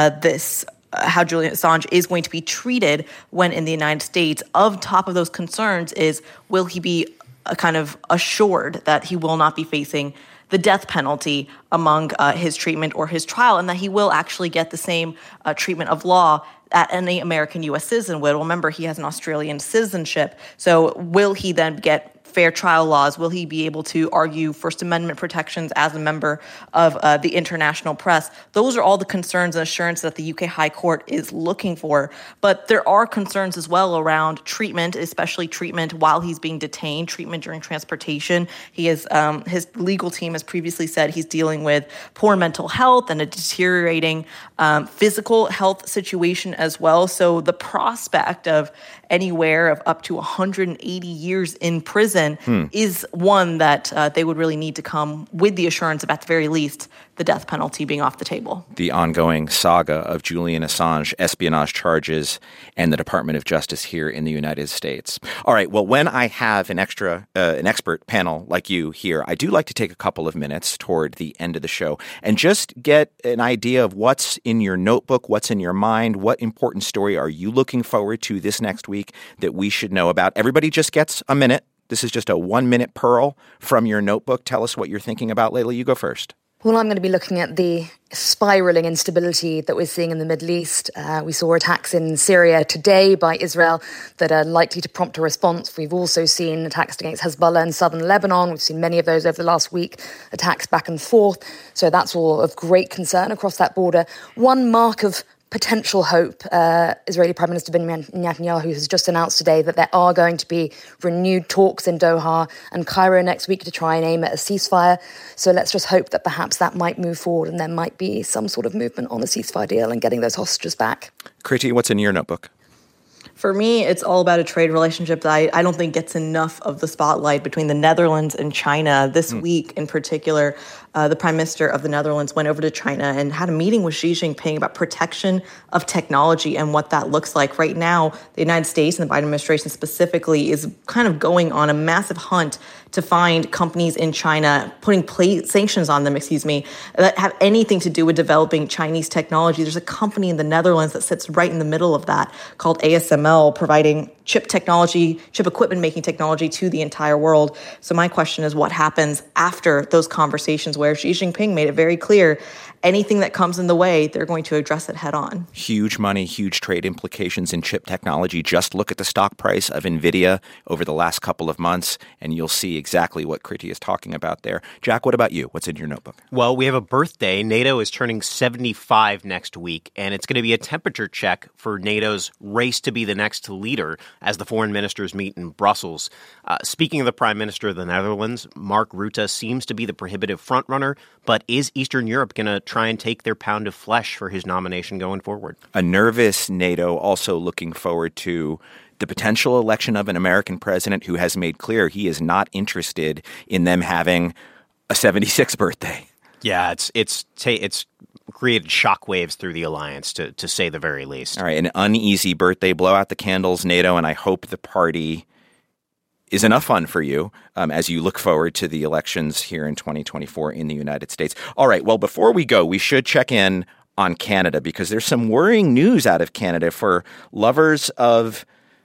how Julian Assange is going to be treated when in the United States. Of top of those concerns is, will he be kind of assured that he will not be facing the death penalty among his treatment or his trial, and that he will actually get the same treatment of law that any American U.S. citizen would. Remember, he has an Australian citizenship. So will he then get fair trial laws? Will he be able to argue First Amendment protections as a member of the international press? Those are all the concerns and assurances that the UK High Court is looking for. But there are concerns as well around treatment, especially treatment while he's being detained, treatment during transportation. He is, his legal team has previously said he's dealing with poor mental health and a deteriorating physical health situation as well. So the prospect of anywhere of up to 180 years in prison is one that they would really need to come with the assurance of, at the very least, the death penalty being off the table. The ongoing saga of Julian Assange, espionage charges, and the Department of Justice here in the United States. All right, well, when I have an expert panel like you here, I do like to take a couple of minutes toward the end of the show and just get an idea of what's in your notebook, what's in your mind, what important story are you looking forward to this next week that we should know about. Everybody just gets a minute. This is just a 1-minute pearl from your notebook. Tell us what you're thinking about, Layla. You go first. Well, I'm going to be looking at the spiraling instability that we're seeing in the Middle East. We saw attacks in Syria today by Israel that are likely to prompt a response. We've also seen attacks against Hezbollah in southern Lebanon. We've seen many of those over the last week, attacks back and forth. So that's all of great concern across that border. One mark of potential hope, Israeli Prime Minister Benjamin Netanyahu has just announced today that there are going to be renewed talks in Doha and Cairo next week to try and aim at a ceasefire. So let's just hope that perhaps that might move forward and there might be some sort of movement on a ceasefire deal and getting those hostages back. Kriti, what's in your notebook? For me, it's all about a trade relationship that I don't think gets enough of the spotlight between the Netherlands and China. This week in particular, the Prime Minister of the Netherlands went over to China and had a meeting with Xi Jinping about protection of technology and what that looks like. Right now, the United States and the Biden administration specifically is kind of going on a massive hunt to find companies in China, putting sanctions on them, that have anything to do with developing Chinese technology. There's a company in the Netherlands that sits right in the middle of that called ASML, providing chip equipment making technology to the entire world. So my question is, what happens after those conversations where Xi Jinping made it very clear anything that comes in the way, they're going to address it head on? Huge money, huge trade implications in chip technology. Just look at the stock price of NVIDIA over the last couple of months, and you'll see exactly what Kriti is talking about there. Jack, what about you? What's in your notebook? Well, we have a birthday. NATO is turning 75 next week, and it's going to be a temperature check for NATO's race to be the next leader as the foreign ministers meet in Brussels. Speaking of the Prime Minister of the Netherlands, Mark Rutte seems to be the prohibitive frontrunner, but is Eastern Europe going to try and take their pound of flesh for his nomination going forward? A nervous NATO also looking forward to the potential election of an American president who has made clear he is not interested in them having a 76th birthday. Yeah, it's created shockwaves through the alliance, to say the very least. All right, an uneasy birthday. Blow out the candles, NATO, and I hope the party is enough fun for you as you look forward to the elections here in 2024 in the United States. All right, well, before we go, we should check in on Canada because there's some worrying news out of Canada for lovers of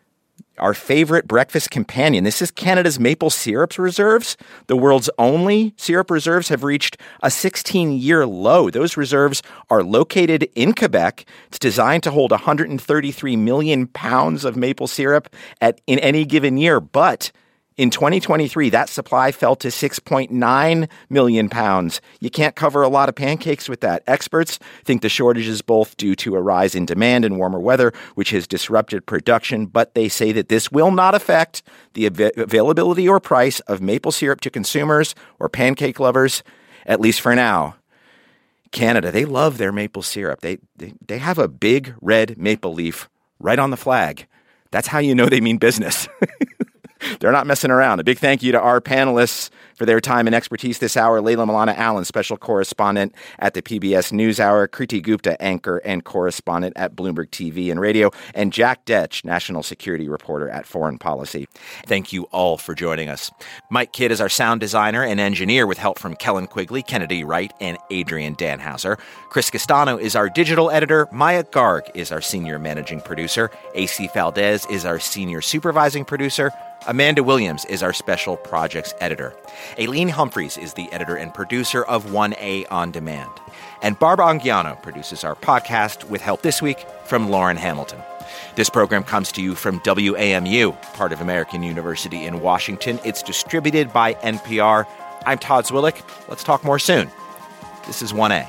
our favorite breakfast companion. This is Canada's maple syrup reserves. The world's only syrup reserves have reached a 16-year low. Those reserves are located in Quebec. It's designed to hold 133 million pounds of maple syrup in any given year. But In 2023, that supply fell to 6.9 million pounds. You can't cover a lot of pancakes with that. Experts think the shortage is both due to a rise in demand and warmer weather, which has disrupted production, but they say that this will not affect the availability or price of maple syrup to consumers or pancake lovers, at least for now. Canada, they love their maple syrup. They have a big red maple leaf right on the flag. That's how you know they mean business. They're not messing around. A big thank you to our panelists for their time and expertise this hour. Layla Milana Allen, special correspondent at the PBS NewsHour. Kriti Gupta, anchor and correspondent at Bloomberg TV and Radio. And Jack Detch, national security reporter at Foreign Policy. Thank you all for joining us. Mike Kidd is our sound designer and engineer with help from Kellen Quigley, Kennedy Wright, and Adrian Danhauser. Chris Castano is our digital editor. Maya Garg is our senior managing producer. AC Valdez is our senior supervising producer. Amanda Williams is our special projects editor. Aileen Humphreys is the editor and producer of 1A On Demand. And Barbara Anguiano produces our podcast with help this week from Lauren Hamilton. This program comes to you from WAMU, part of American University in Washington. It's distributed by NPR. I'm Todd Zwillich. Let's talk more soon. This is 1A.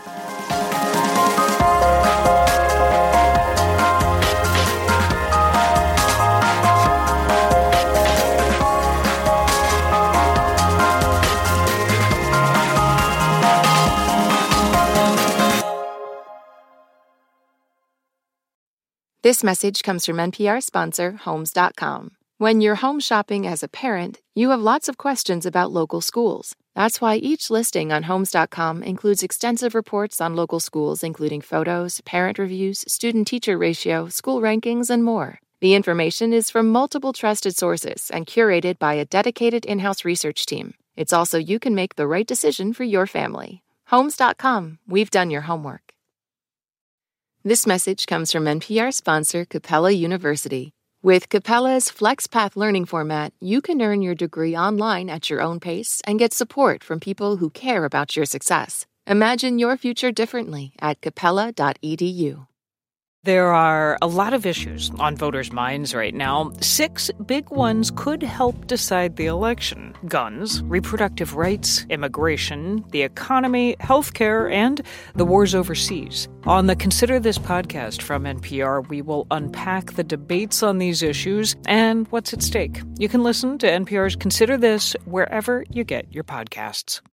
This message comes from NPR sponsor Homes.com. When you're home shopping as a parent, you have lots of questions about local schools. That's why each listing on Homes.com includes extensive reports on local schools, including photos, parent reviews, student-teacher ratio, school rankings, and more. The information is from multiple trusted sources and curated by a dedicated in-house research team. It's also you can make the right decision for your family. Homes.com. We've done your homework. This message comes from NPR sponsor Capella University. With Capella's FlexPath learning format, you can earn your degree online at your own pace and get support from people who care about your success. Imagine your future differently at capella.edu. There are a lot of issues on voters' minds right now. 6 big ones could help decide the election: guns, reproductive rights, immigration, the economy, healthcare, and the wars overseas. On the Consider This podcast from NPR, we will unpack the debates on these issues and what's at stake. You can listen to NPR's Consider This wherever you get your podcasts.